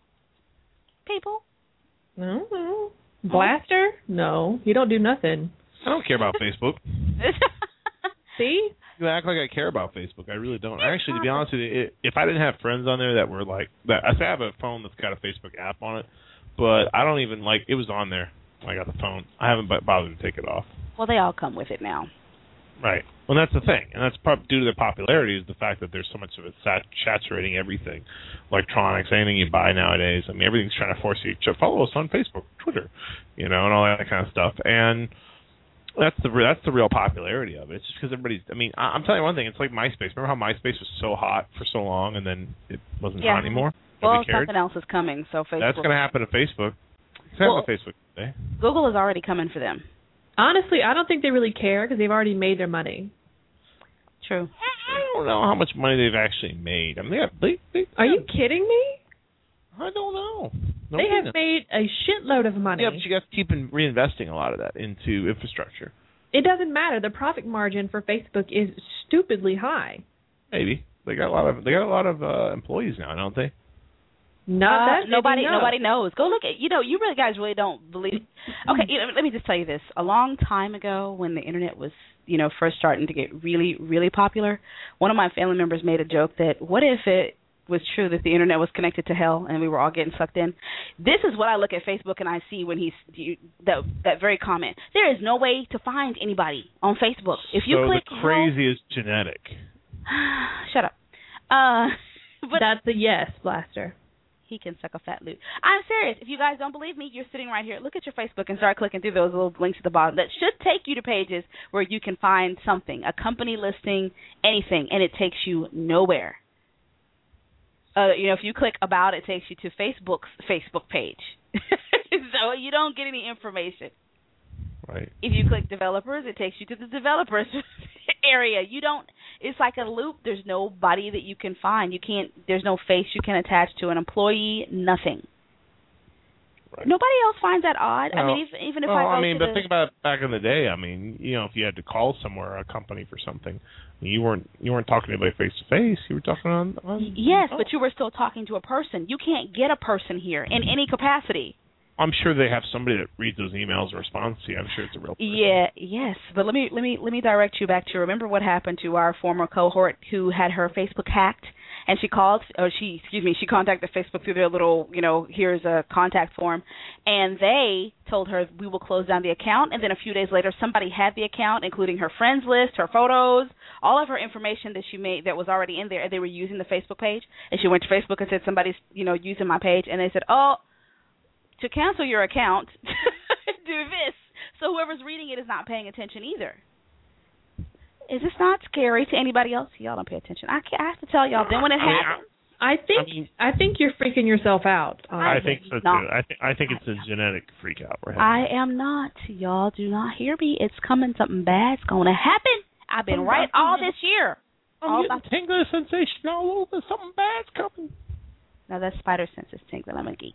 People? No, no. Blaster? No, you don't do nothing. I don't care about Facebook. See? You act like I care about Facebook. I really don't. Actually, to be honest with you, if I didn't have friends on there that were like that, I say I have a phone that's got a Facebook app on it, but I don't even like. It was on there when I got the phone. I haven't bothered to take it off. Well, they all come with it now. Right. Well, that's the thing, and that's probably due to their popularity is the fact that there's so much of it sat- saturating everything, electronics, anything you buy nowadays. I mean, everything's trying to force you to follow us on Facebook, Twitter, you know, and all that kind of stuff. And that's the that's the real popularity of it. It's just because everybody's. I mean, I, I'm telling you one thing. It's like MySpace. Remember how MySpace was so hot for so long, and then it wasn't Yeah. hot anymore? Well, Nobody cared. something else is coming, so Facebook. That's going to happen to Facebook. It's Well, happening to Facebook today. Google is already coming for them. Honestly, I don't think they really care because they've already made their money. True. I don't know how much money they've actually made. I mean, they, have, they, they Are you kidding me? I don't know. They Nobody have knows. made a shitload of money. Yeah, but you got to keep in, reinvesting a lot of that into infrastructure. It doesn't matter. The profit margin for Facebook is stupidly high. Maybe they got a lot of they got a lot of uh, employees now, don't they? Not Uh, that nobody, know. nobody knows. Go look at. You know, you really guys really don't believe. Okay, you know, let me just tell you this. A long time ago, when the internet was, you know, first starting to get really, really popular, one of my family members made a joke that, what if it was true that the internet was connected to hell and we were all getting sucked in? This is what I look at Facebook and I see when he's you, that that very comment. There is no way to find anybody on Facebook. If you so click the crazy hell, is genetic. Shut up. Uh, but That's a yes, Blaster. he can suck a fat loot. I'm serious. If you guys don't believe me, you're sitting right here. Look at your Facebook and start clicking through those little links at the bottom. That should take you to pages where you can find something, a company listing, anything, and it takes you nowhere. Uh, you know, if you click about, it takes you to Facebook's Facebook page. So you don't get any information. Right. If you click developers, it takes you to the developers area. You don't. It's like a loop. There's nobody that you can find. You can't. There's no face you can attach to an employee. Nothing. Right. Nobody else finds that odd. Well, I mean, even, even if well, I go I mean, to but the, think about it back in the day. I mean, you know, if you had to call somewhere, a company for something, you weren't you weren't talking to anybody face to face. You were talking on. on yes, oh. but you were still talking to a person. You can't get a person here in any capacity. I'm sure they have somebody that reads those emails and responds to you. I'm sure it's a real person. Yeah, yes. But let me let me let me direct you back to remember what happened to our former cohort who had her Facebook hacked, and she called or she excuse me, she contacted Facebook through their little, you know, here's a contact form, and they told her we will close down the account, and then a few days later somebody had the account, including her friends list, her photos, all of her information that she made that was already in there, and they were using the Facebook page, and she went to Facebook and said somebody's, you know, using my page, and they said, oh, to cancel your account, do this. So whoever's reading it is not paying attention either. Is this not scary to anybody else? Y'all don't pay attention. I, can't, I have to tell y'all. Then when it I mean, happens, I think I, mean, I think you're freaking yourself out. I honestly. think so too. not. I think I think it's a genetic freak out. We're having. I am not. Y'all do not hear me. It's coming. Something bad's going to happen. I've been right all this year. I'm all getting about- tingling sensation all over. Something bad's coming. Now that's spider senses tingling. I'm a geek.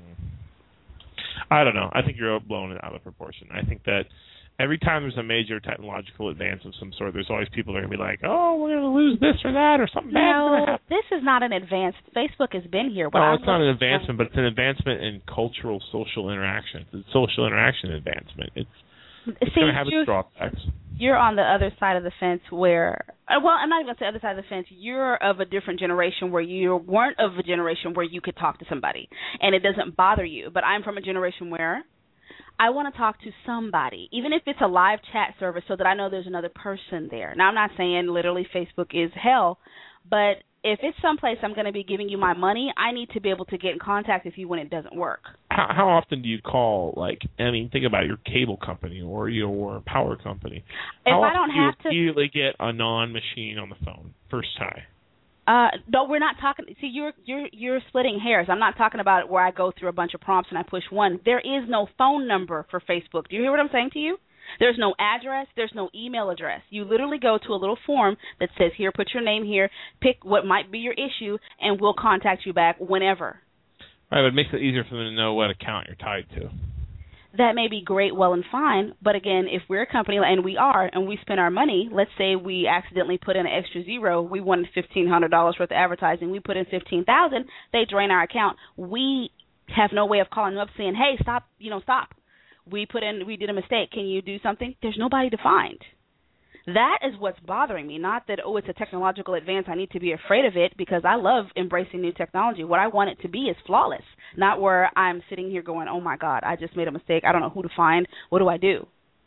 I don't know. I think you're blowing it out of proportion. I think that every time there's a major technological advance of some sort, there's always people that are going to be like, oh, we're going to lose this or that or something bad's going No, to happen. this is not an advance. Facebook has been here. What No, I it's not an look- advancement, but it's an advancement in cultural social interaction. It's a social interaction advancement. It's, it's See, going to have you- its drawbacks. You're on the other side of the fence where, uh, well, I'm not even going to say other side of the fence. You're of a different generation where you weren't of a generation where you could talk to somebody and it doesn't bother you. But I'm from a generation where I want to talk to somebody, even if it's a live chat service, so that I know there's another person there. Now, I'm not saying literally Facebook is hell, but if it's someplace I'm going to be giving you my money, I need to be able to get in contact with you when it doesn't work. How, how often do you call, like, I mean, think about your cable company or your power company. If how I often don't do you have to, immediately get a non-machine on the phone first time? Uh, no, we're not talking. See, you're you're you're splitting hairs. I'm not talking about it where I go through a bunch of prompts and I push one. There is no phone number for Facebook. Do you hear what I'm saying to you? There's no address. There's no email address. You literally go to a little form that says, here, put your name here, pick what might be your issue, and we'll contact you back whenever. Right, but it makes it easier for them to know what account you're tied to. That may be great, well, and fine, but again, if we're a company, and we are, and we spend our money, let's say we accidentally put in an extra zero, we wanted fifteen hundred dollars worth of advertising, we put in fifteen thousand dollars, they drain our account. We have no way of calling them up saying, hey, stop, you know, stop. We put in, we did a mistake. Can you do something? There's nobody to find. That is what's bothering me, not that, oh, it's a technological advance, I need to be afraid of it, because I love embracing new technology. What I want it to be is flawless, not where I'm sitting here going, oh, my God, I just made a mistake. I don't know who to find. What do I do?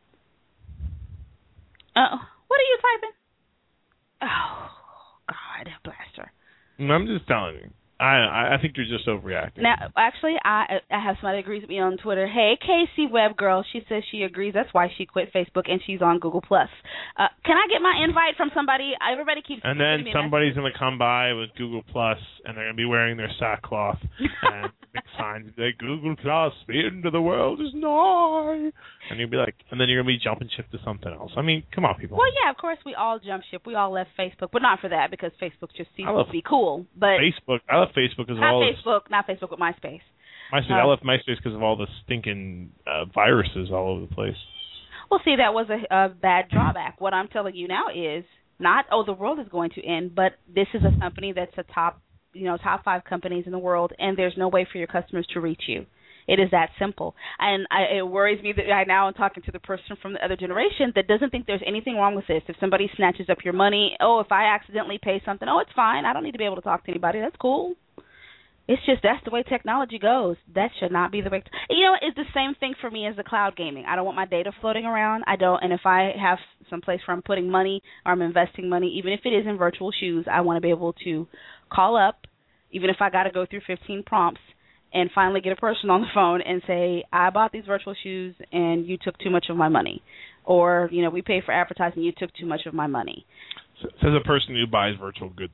Uh, what are you typing? Oh, God, blaster. I'm just telling you. I I think you're just overreacting. Now, actually, I I have somebody that agrees with me on Twitter. Hey, Casey Webb girl, she says she agrees. That's why she quit Facebook and she's on Google Plus. Uh, can I get my invite from somebody? Everybody keeps. And then somebody's gonna come by with Google Plus, and they're gonna be wearing their sackcloth and big signs like Google Plus, the end of the world is nigh. And you'll be like, and then you're gonna be jumping ship to something else. I mean, come on, people. Well, yeah, of course we all jump ship. We all left Facebook, but not for that because Facebook just seems to be cool. But Facebook, I love Facebook as not well. Not Facebook, not Facebook, but MySpace. MySpace. Uh, I left MySpace because of all the stinking uh, viruses all over the place. Well, see, that was a, a bad drawback. What I'm telling you now is not, oh, the world is going to end, but this is a company that's a top, you know, top five companies in the world, and there's no way for your customers to reach you. It is that simple. And I, it worries me that I now am talking to the person from the other generation that doesn't think there's anything wrong with this. If somebody snatches up your money, oh, if I accidentally pay something, oh, it's fine. I don't need to be able to talk to anybody. That's cool. It's just that's the way technology goes. That should not be the way. To, you know, it's the same thing for me as the cloud gaming. I don't want my data floating around. I don't. And if I have some place where I'm putting money or I'm investing money, even if it is in virtual shoes, I want to be able to call up, even if I got to go through fifteen prompts, and finally get a person on the phone and say, I bought these virtual shoes and you took too much of my money. Or, you know, we paid for advertising, you took too much of my money. So, says a person who buys virtual goods.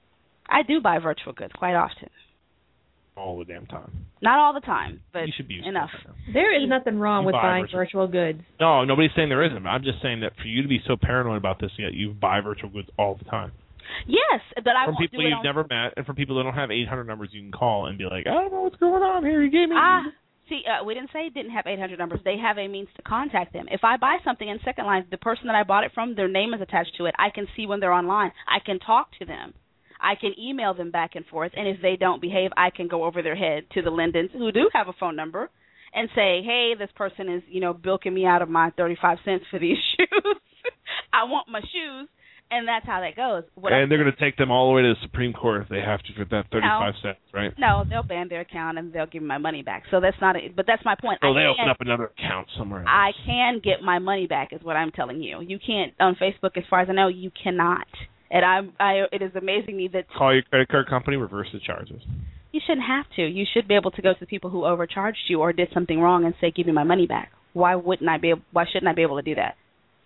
I do buy virtual goods quite often. All the damn time. Not all the time, but you should be enough. There is nothing wrong you with buying virtual. virtual goods. No, nobody's saying there isn't. I'm just saying that for you to be so paranoid about this, yet you buy virtual goods all the time. Yes, but I from won't people do it you've on... never met, and from people that don't have eight hundred numbers you can call and be like, I don't know what's going on here. You gave me. Ah, see, uh, we didn't say it didn't have eight hundred numbers. They have a means to contact them. If I buy something in Second Line, the person that I bought it from, their name is attached to it. I can see when they're online. I can talk to them. I can email them back and forth, and if they don't behave, I can go over their head to the Lindens, who do have a phone number, and say, hey, this person is, you know, bilking me out of my thirty-five cents for these shoes. I want my shoes, and that's how that goes. What and I'm they're going to take them all the way to the Supreme Court if they have to for that thirty-five no, cents, right? No, they'll ban their account, and they'll give me my money back. So that's not it. But that's my point. So I they can, open up another account somewhere else. I can get my money back is what I'm telling you. You can't, on Facebook, as far as I know, you cannot. And I'm, I, it is amazing me that... Call your credit card company, reverse the charges. You shouldn't have to. You should be able to go to the people who overcharged you or did something wrong and say, give me my money back. Why wouldn't I be able, why shouldn't I be able to do that?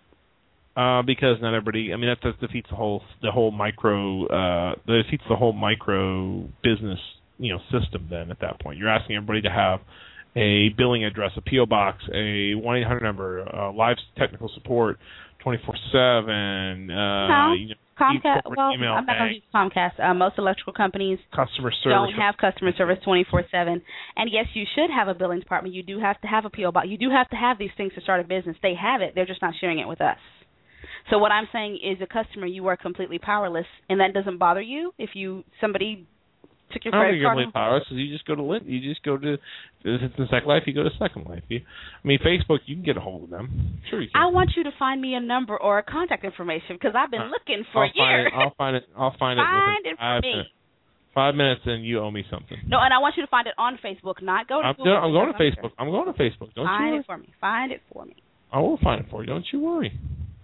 Uh, because not everybody, I mean, that, that defeats the whole, the whole micro, uh, that defeats the whole micro business, you know, system then at that point. You're asking everybody to have a billing address, a P O box, a one eight hundred number, uh, live technical support, twenty-four seven, uh, no. you know, Comcast, well, email, I'm not going to use Comcast. Uh, most electrical companies customer service don't have customer service twenty-four seven. And, yes, you should have a billing department. You do have to have a P O box. You do have to have these things to start a business. They have it. They're just not sharing it with us. So what I'm saying is, a customer, you are completely powerless, and that doesn't bother you if you somebody took your I don't credit think you're card. completely powerless. You just go to Lin- you just go to if it's in Second Life, you go to Second Life. You, I mean, Facebook, you can get a hold of them. Sure, you can. I want you to find me a number or a contact information because I've been Uh, looking for I'll a year. Find it, I'll find it. I'll find, Find it. it for five me. Minutes. Five minutes, and you owe me something. No, and I want you to find it on Facebook, not go to I'm, Google. I'm going to because Facebook. I'm going to Facebook. Don't Find you worry. it for me. Find it for me. I will find it for you. Don't you worry.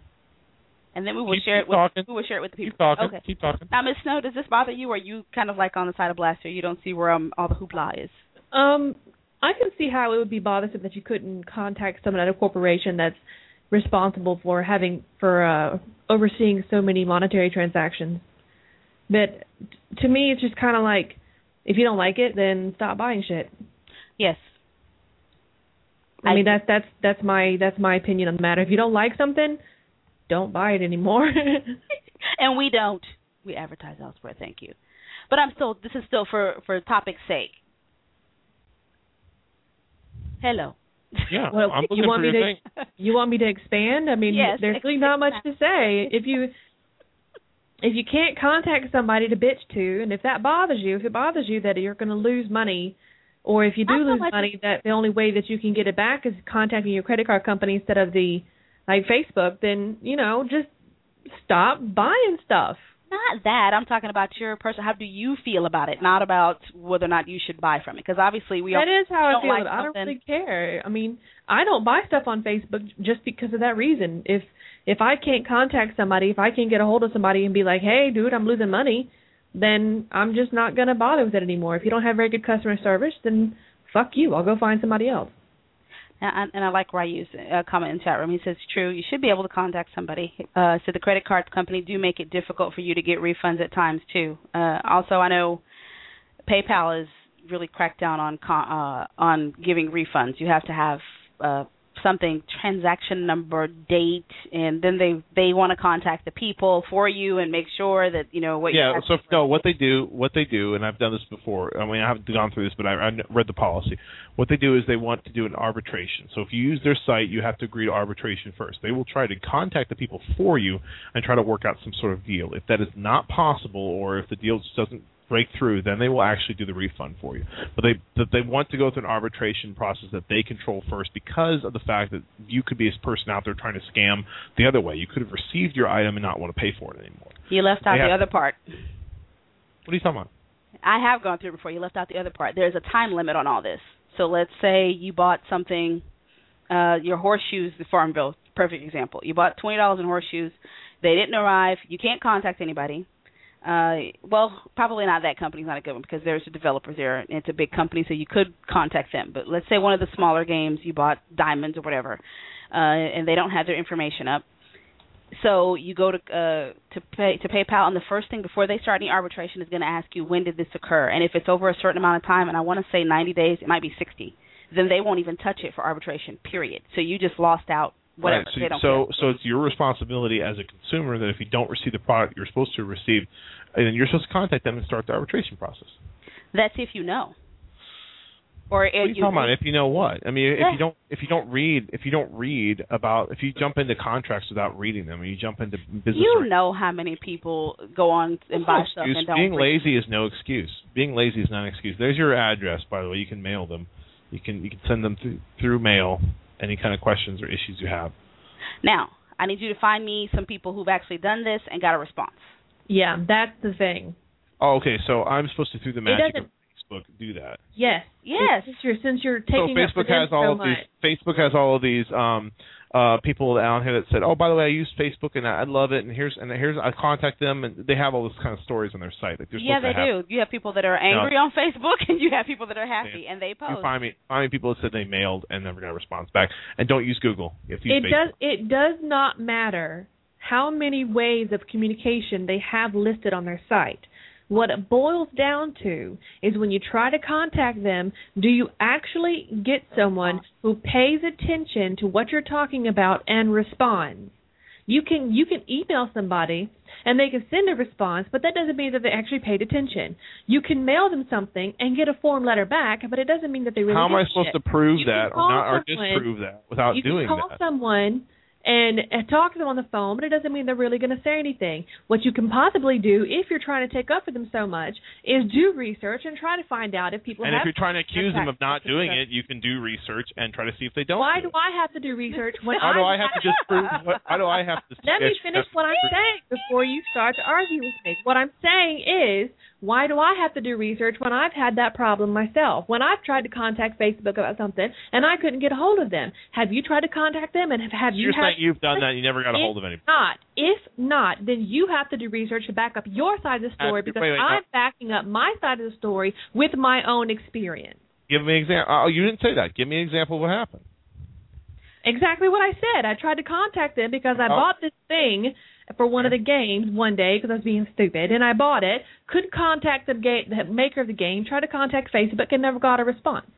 And then we will Keep- share keep it with talking. we will share it with the people. Keep talking. Okay. Keep talking. Now, Miz Snow, does this bother you, or are you kind of like on the side of Blaster? You don't see where um, all the hoopla is. Um, I can see how it would be bothersome that you couldn't contact someone at a corporation that's responsible for having for uh, overseeing so many monetary transactions. But to me, it's just kind of like, if you don't like it, then stop buying shit. Yes. I mean, that's that's that's my that's my opinion on the matter. If you don't like something, don't buy it anymore. And we don't. We advertise elsewhere. Thank you. But I'm still. This is still for for topic's sake. Hello. Yeah, Well, I'm looking you want for me your to thing. you want me to expand? I mean, Yes, there's really not much to say. If you if you can't contact somebody to bitch to, and if that bothers you, if it bothers you that you're going to lose money, or if you do lose like money, that the only way that you can get it back is contacting your credit card company instead of the like Facebook, then you know just stop buying stuff. Not that. I'm talking about your person. How do you feel about it? Not about whether or not you should buy from it. Because obviously we that all is how don't I feel. like I don't something. really care. I mean, I don't buy stuff on Facebook just because of that reason. If if I can't contact somebody, if I can't get a hold of somebody and be like, hey, dude, I'm losing money, then I'm just not going to bother with it anymore. If you don't have very good customer service, then fuck you. I'll go find somebody else. And, and I like Ryu's uh, comment in the chat room. He says, true, you should be able to contact somebody. Uh, so the credit card company do make it difficult for you to get refunds at times, too. Uh, also, I know PayPal is really cracked down on con- uh, on giving refunds. You have to have uh, something, transaction number, date, and then they they want to contact the people for you and make sure that, you know, what yeah, you have so to no, what they do, what they do, and I've done this before. I mean, I haven't gone through this, but I, I read the policy. What they do is they want to do an arbitration. So if you use their site, you have to agree to arbitration first. They will try to contact the people for you and try to work out some sort of deal. If that is not possible, or if the deal just doesn't break through, then they will actually do the refund for you. But they that they want to go through an arbitration process that they control first, because of the fact that you could be a person out there trying to scam the other way. You could have received your item and not want to pay for it anymore. You left out They the have- other part. What are you talking about? I have gone through it before. You left out the other part. There's a time limit on all this. So let's say you bought something, uh, your horseshoes, the Farmville, perfect example. You bought twenty dollars in horseshoes. They didn't arrive. You can't contact anybody. Uh, well, probably not that company's not a good one because there's a developer there. And it's a big company, so you could contact them. But let's say one of the smaller games, you bought diamonds or whatever, uh, and they don't have their information up. So you go to uh, to pay to PayPal, and the first thing before they start any arbitration is going to ask you, when did this occur? And if it's over a certain amount of time, and I want to say ninety days, it might be sixty, then they won't even touch it for arbitration, period. So you just lost out whatever. Right. So, they don't so, care. so it's your responsibility as a consumer that if you don't receive the product you're supposed to receive, then you're supposed to contact them and start the arbitration process. That's if you know. Or What are you you talking about? If you know what? I mean, if Yeah. you don't, if you don't read, if you don't read about, if you jump into contracts without reading them, or you jump into business. You rates, know how many people go on and no buy stuff excuse. and don't Being read. lazy is no excuse. Being lazy is not an excuse. There's your address, by the way. You can mail them. You can you can send them through, through mail. Any kind of questions or issues you have. Now, I need you to find me some people who've actually done this and got a response. Yeah, that's the thing. Oh, okay. So I'm supposed to, through the magic of doesn't- Facebook, do that. Yes. Yes. Since you're since you're So taking up for Facebook them has all so of much. these. Facebook has all of these um, uh, people down here that said, "Oh, by the way, I use Facebook and I, I love it." And here's and here's I contact them, and they have all those kind of stories on their site. Like they're Yeah, supposed they to have, do. You have people that are angry on Facebook, and you have people that are happy, and they You post. find me find me people that said they mailed and never got a response back. And don't use Google. If you use It Facebook. does it does not matter how many ways of communication they have listed on their site. What it boils down to is when you try to contact them, do you actually get someone who pays attention to what you're talking about and responds? You can you can email somebody and they can send a response, but that doesn't mean that they actually paid attention. You can mail them something and get a form letter back, but it doesn't mean that they really How am I did supposed shit. to prove You can that or call not or someone- disprove that without you doing can call that? someone and, and talk to them on the phone, but it doesn't mean they're really going to say anything. What you can possibly do, if you're trying to take up for them so much, is do research and try to find out if people And have. if you're trying to accuse them of not contact doing stuff. it, you can do research and try to see if they don't. Why do do I have to do research when How do I I'm- have to disprove? What, how do I have to? Let me sketch finish that- what I'm saying before you start to argue with me. What I'm saying is, why do I have to do research when I've had that problem myself? When I've tried to contact Facebook about something and I couldn't get a hold of them. Have you tried to contact them and have, have you You're had saying you've done that and you never got a hold of anybody. If not, if not, then you have to do research to back up your side of the story Uh, because wait, wait, I'm no. backing up my side of the story with my own experience. Give me an example. Oh, you didn't say that. Give me an example of what happened. Exactly what I said. I tried to contact them because I Oh. bought this thing for one of the games one day because I was being stupid, and I bought it. Couldn't contact the, ga- the maker of the game. Tried to contact Facebook and never got a response.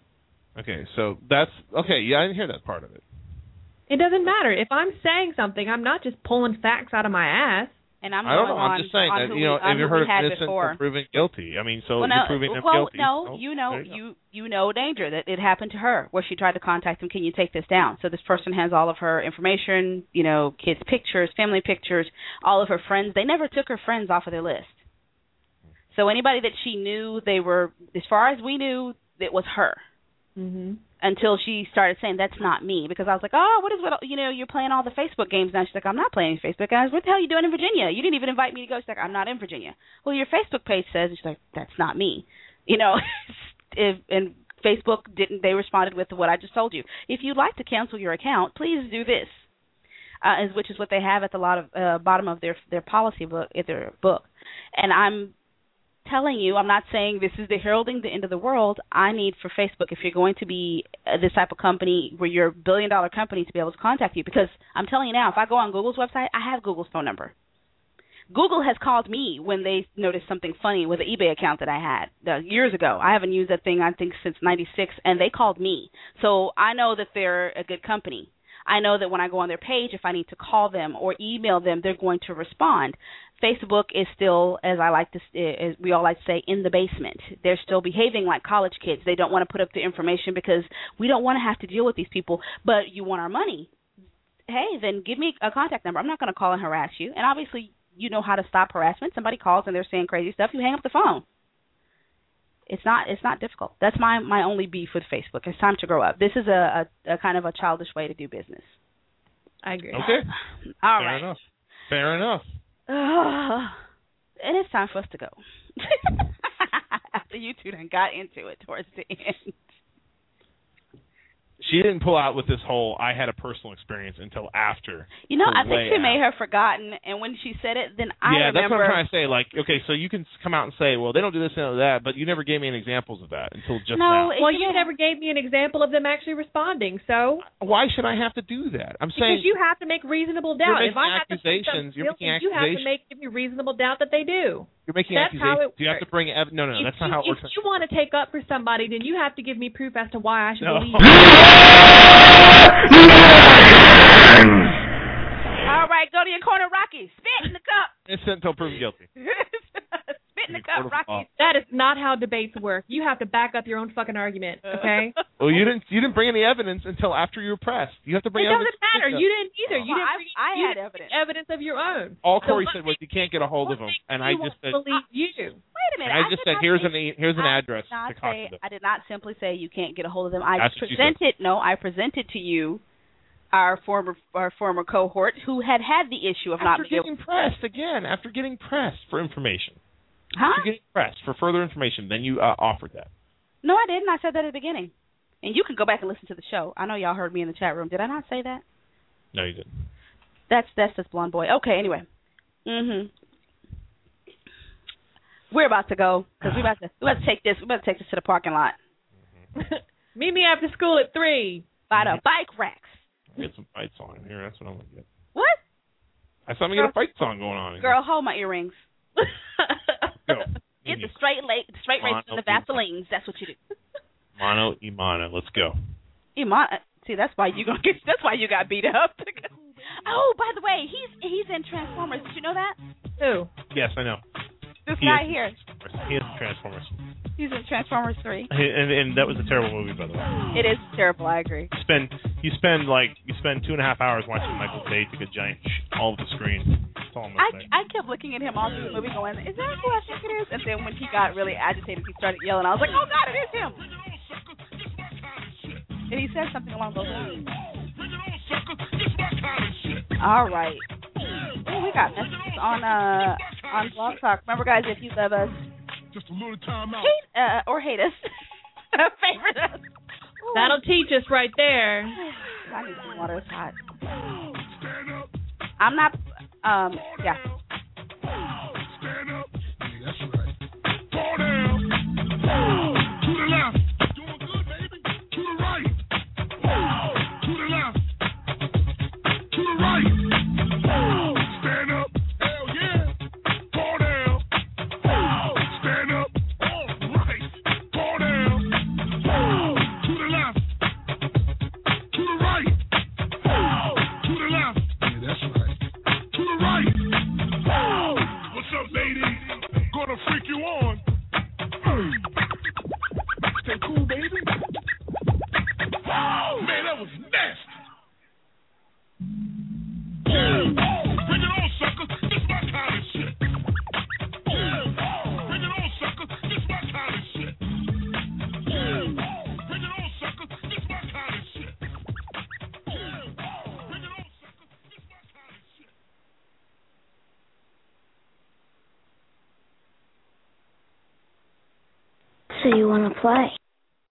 Okay, so that's okay. Yeah, I didn't hear that part of it. It doesn't matter. If I'm saying something, I'm not just pulling facts out of my ass. And I'm I don't know. going I'm on, just saying on that who you know, we, on have you who heard we of had innocent before. until proven guilty? I mean, so well, you're no, proving him well, guilty. no, Oh, you know, there you, you you know danger that it happened to her, where she tried to contact him. Can you take this down? So this person has all of her information, you know, kids' pictures, family pictures, all of her friends. They never took her friends off of their list. So anybody that she knew, they were, as far as we knew, it was her. Mm-hmm. Until she started saying, that's not me. Because I was like, oh, what is what, you know, you're playing all the Facebook games now. She's like, I'm not playing Facebook games. What the hell are you doing in Virginia? You didn't even invite me to go. She's like, I'm not in Virginia. Well, your Facebook page says, she's like, that's not me. You know, if, and Facebook didn't, they responded with what I just told you. If you'd like to cancel your account, please do this, uh, which is what they have at the lot of, uh, bottom of their their policy book, at their book. And I'm telling you, I'm not saying this is the heralding the end of the world. I need for Facebook, if you're going to be uh, this type of company where you're a billion dollar company, to be able to contact you. Because I'm telling you now, if I go on Google's website, I have Google's phone number. Google has called me when they noticed something funny with an eBay account that I had uh, years ago. I haven't used that thing, I think, since ninety-six, and they called me. So I know that they're a good company. I know that when I go on their page, if I need to call them or email them, they're going to respond. Facebook is still, as I like to, as we all like to say, in the basement. They're still behaving like college kids. They don't want to put up the information because we don't want to have to deal with these people, but you want our money. Hey, then give me a contact number. I'm not going to call and harass you. And obviously, you know how to stop harassment. Somebody calls and they're saying crazy stuff, you hang up the phone. It's not it's not difficult. That's my, my only beef with Facebook. It's time to grow up. This is a, a, a kind of a childish way to do business. I agree. Okay. All Fair right. enough. Fair enough. Uh, and it's time for us to go. After you two done got into it towards the end. She didn't pull out with this whole I had a personal experience until after. You know, to I think lay she out. may have forgotten, and when she said it, then I yeah, remember. that's what I'm trying to say. Like, okay, so you can come out and say, well, they don't do this and that, but you never gave me any examples of that until just No, now. it- Well, you never gave me an example of them actually responding, so Why should I have to do that? I'm because saying you have to make reasonable You're doubt. making If I have to think accusations. something You're guilty, making you have to accusations. make give me reasonable doubt that they do. you're making that's how accusations. it Do you have to works. bring ev- no, no, no, if that's not you, how it works. If you want to take up for somebody, then you have to give me proof as to why I should No. believe. All right, go to your corner, Rocky. Spit in the cup. Innocent until proven guilty. Spit in the cup, Rocky. That is not how debates work. You have to back up your own fucking argument, okay? Well, you didn't. You didn't bring any evidence until after you were pressed. You have to bring It evidence. doesn't matter. You didn't either. You Well, didn't. I- bring- I you had didn't evidence. bring evidence of your own. All So Corey what said was you can't get a hold of him, makes and I you just said believe you. Wait a minute. And I just did said, not here's say- an e- here's an I address did not to say, contact them. I did not simply say you can't get a hold of them. I That's what you said. presented no, I presented to you our former our former cohort who had had the issue of After not being getting pressed again, after getting pressed for information, Huh? after getting pressed for further information, then you uh, offered that. No, I didn't. I said that at the beginning. And you can go back and listen to the show. I know y'all heard me in the chat room. Did I not say that? No, you didn't. That's that's this blonde boy. Okay, anyway. Mhm. We're about to go because we about to we about to take this we about to take this to the parking lot Meet me after school at three. by the bike racks. Get some fight song in here. That's what I'm gonna get. What? I saw me get a fight song going on. In Girl, hold my earrings. Go. Get the straight la- straight razors and the Vaselines. That's what you do. Mono Imana. Let's go. Iman, see, that's why you gonna get. That's why you got beat up. Oh, by the way, he's he's in Transformers. Did you know that? Who? Yes, I know. This He guy is. here. He is Transformers. He's in Transformers three. And, and that was a terrible movie, by the way. It is terrible. I agree. You spend you spend like you spend two and a half hours watching Michael Bay take a giant sh- all of the screen. That's all I'm gonna say. I I kept looking at him all through the movie, going, "Is that who I think it is?" And then when he got really agitated, he started yelling. I was like, "Oh God, it is him!" And he said something along those lines. All right. Oh, we got messages on uh on Blog Talk. Remember, guys, if you love us, Just a little time out. hate uh, or hate us, favorite us. Ooh. That'll teach us right there. I need some water. It's hot. Stand up. I'm not. Um. Yeah. Stand up. That's right. Fall down. To the left. Doing good, baby. To the right. To the left. To the right. Stand up. Hell yeah. Fall down. Stand up. All right. Fall down. To the left. freak you on. Stay cool, baby. Man, that was nasty. Yeah. Bring it on, sucker. This my kind of shit. Yeah. Bring it on, sucker. This my kind of shit. Yeah. Bring it on, sucker. This my kind of shit. Yeah. Bring it on, sucker. This my kind of shit. So you want to play?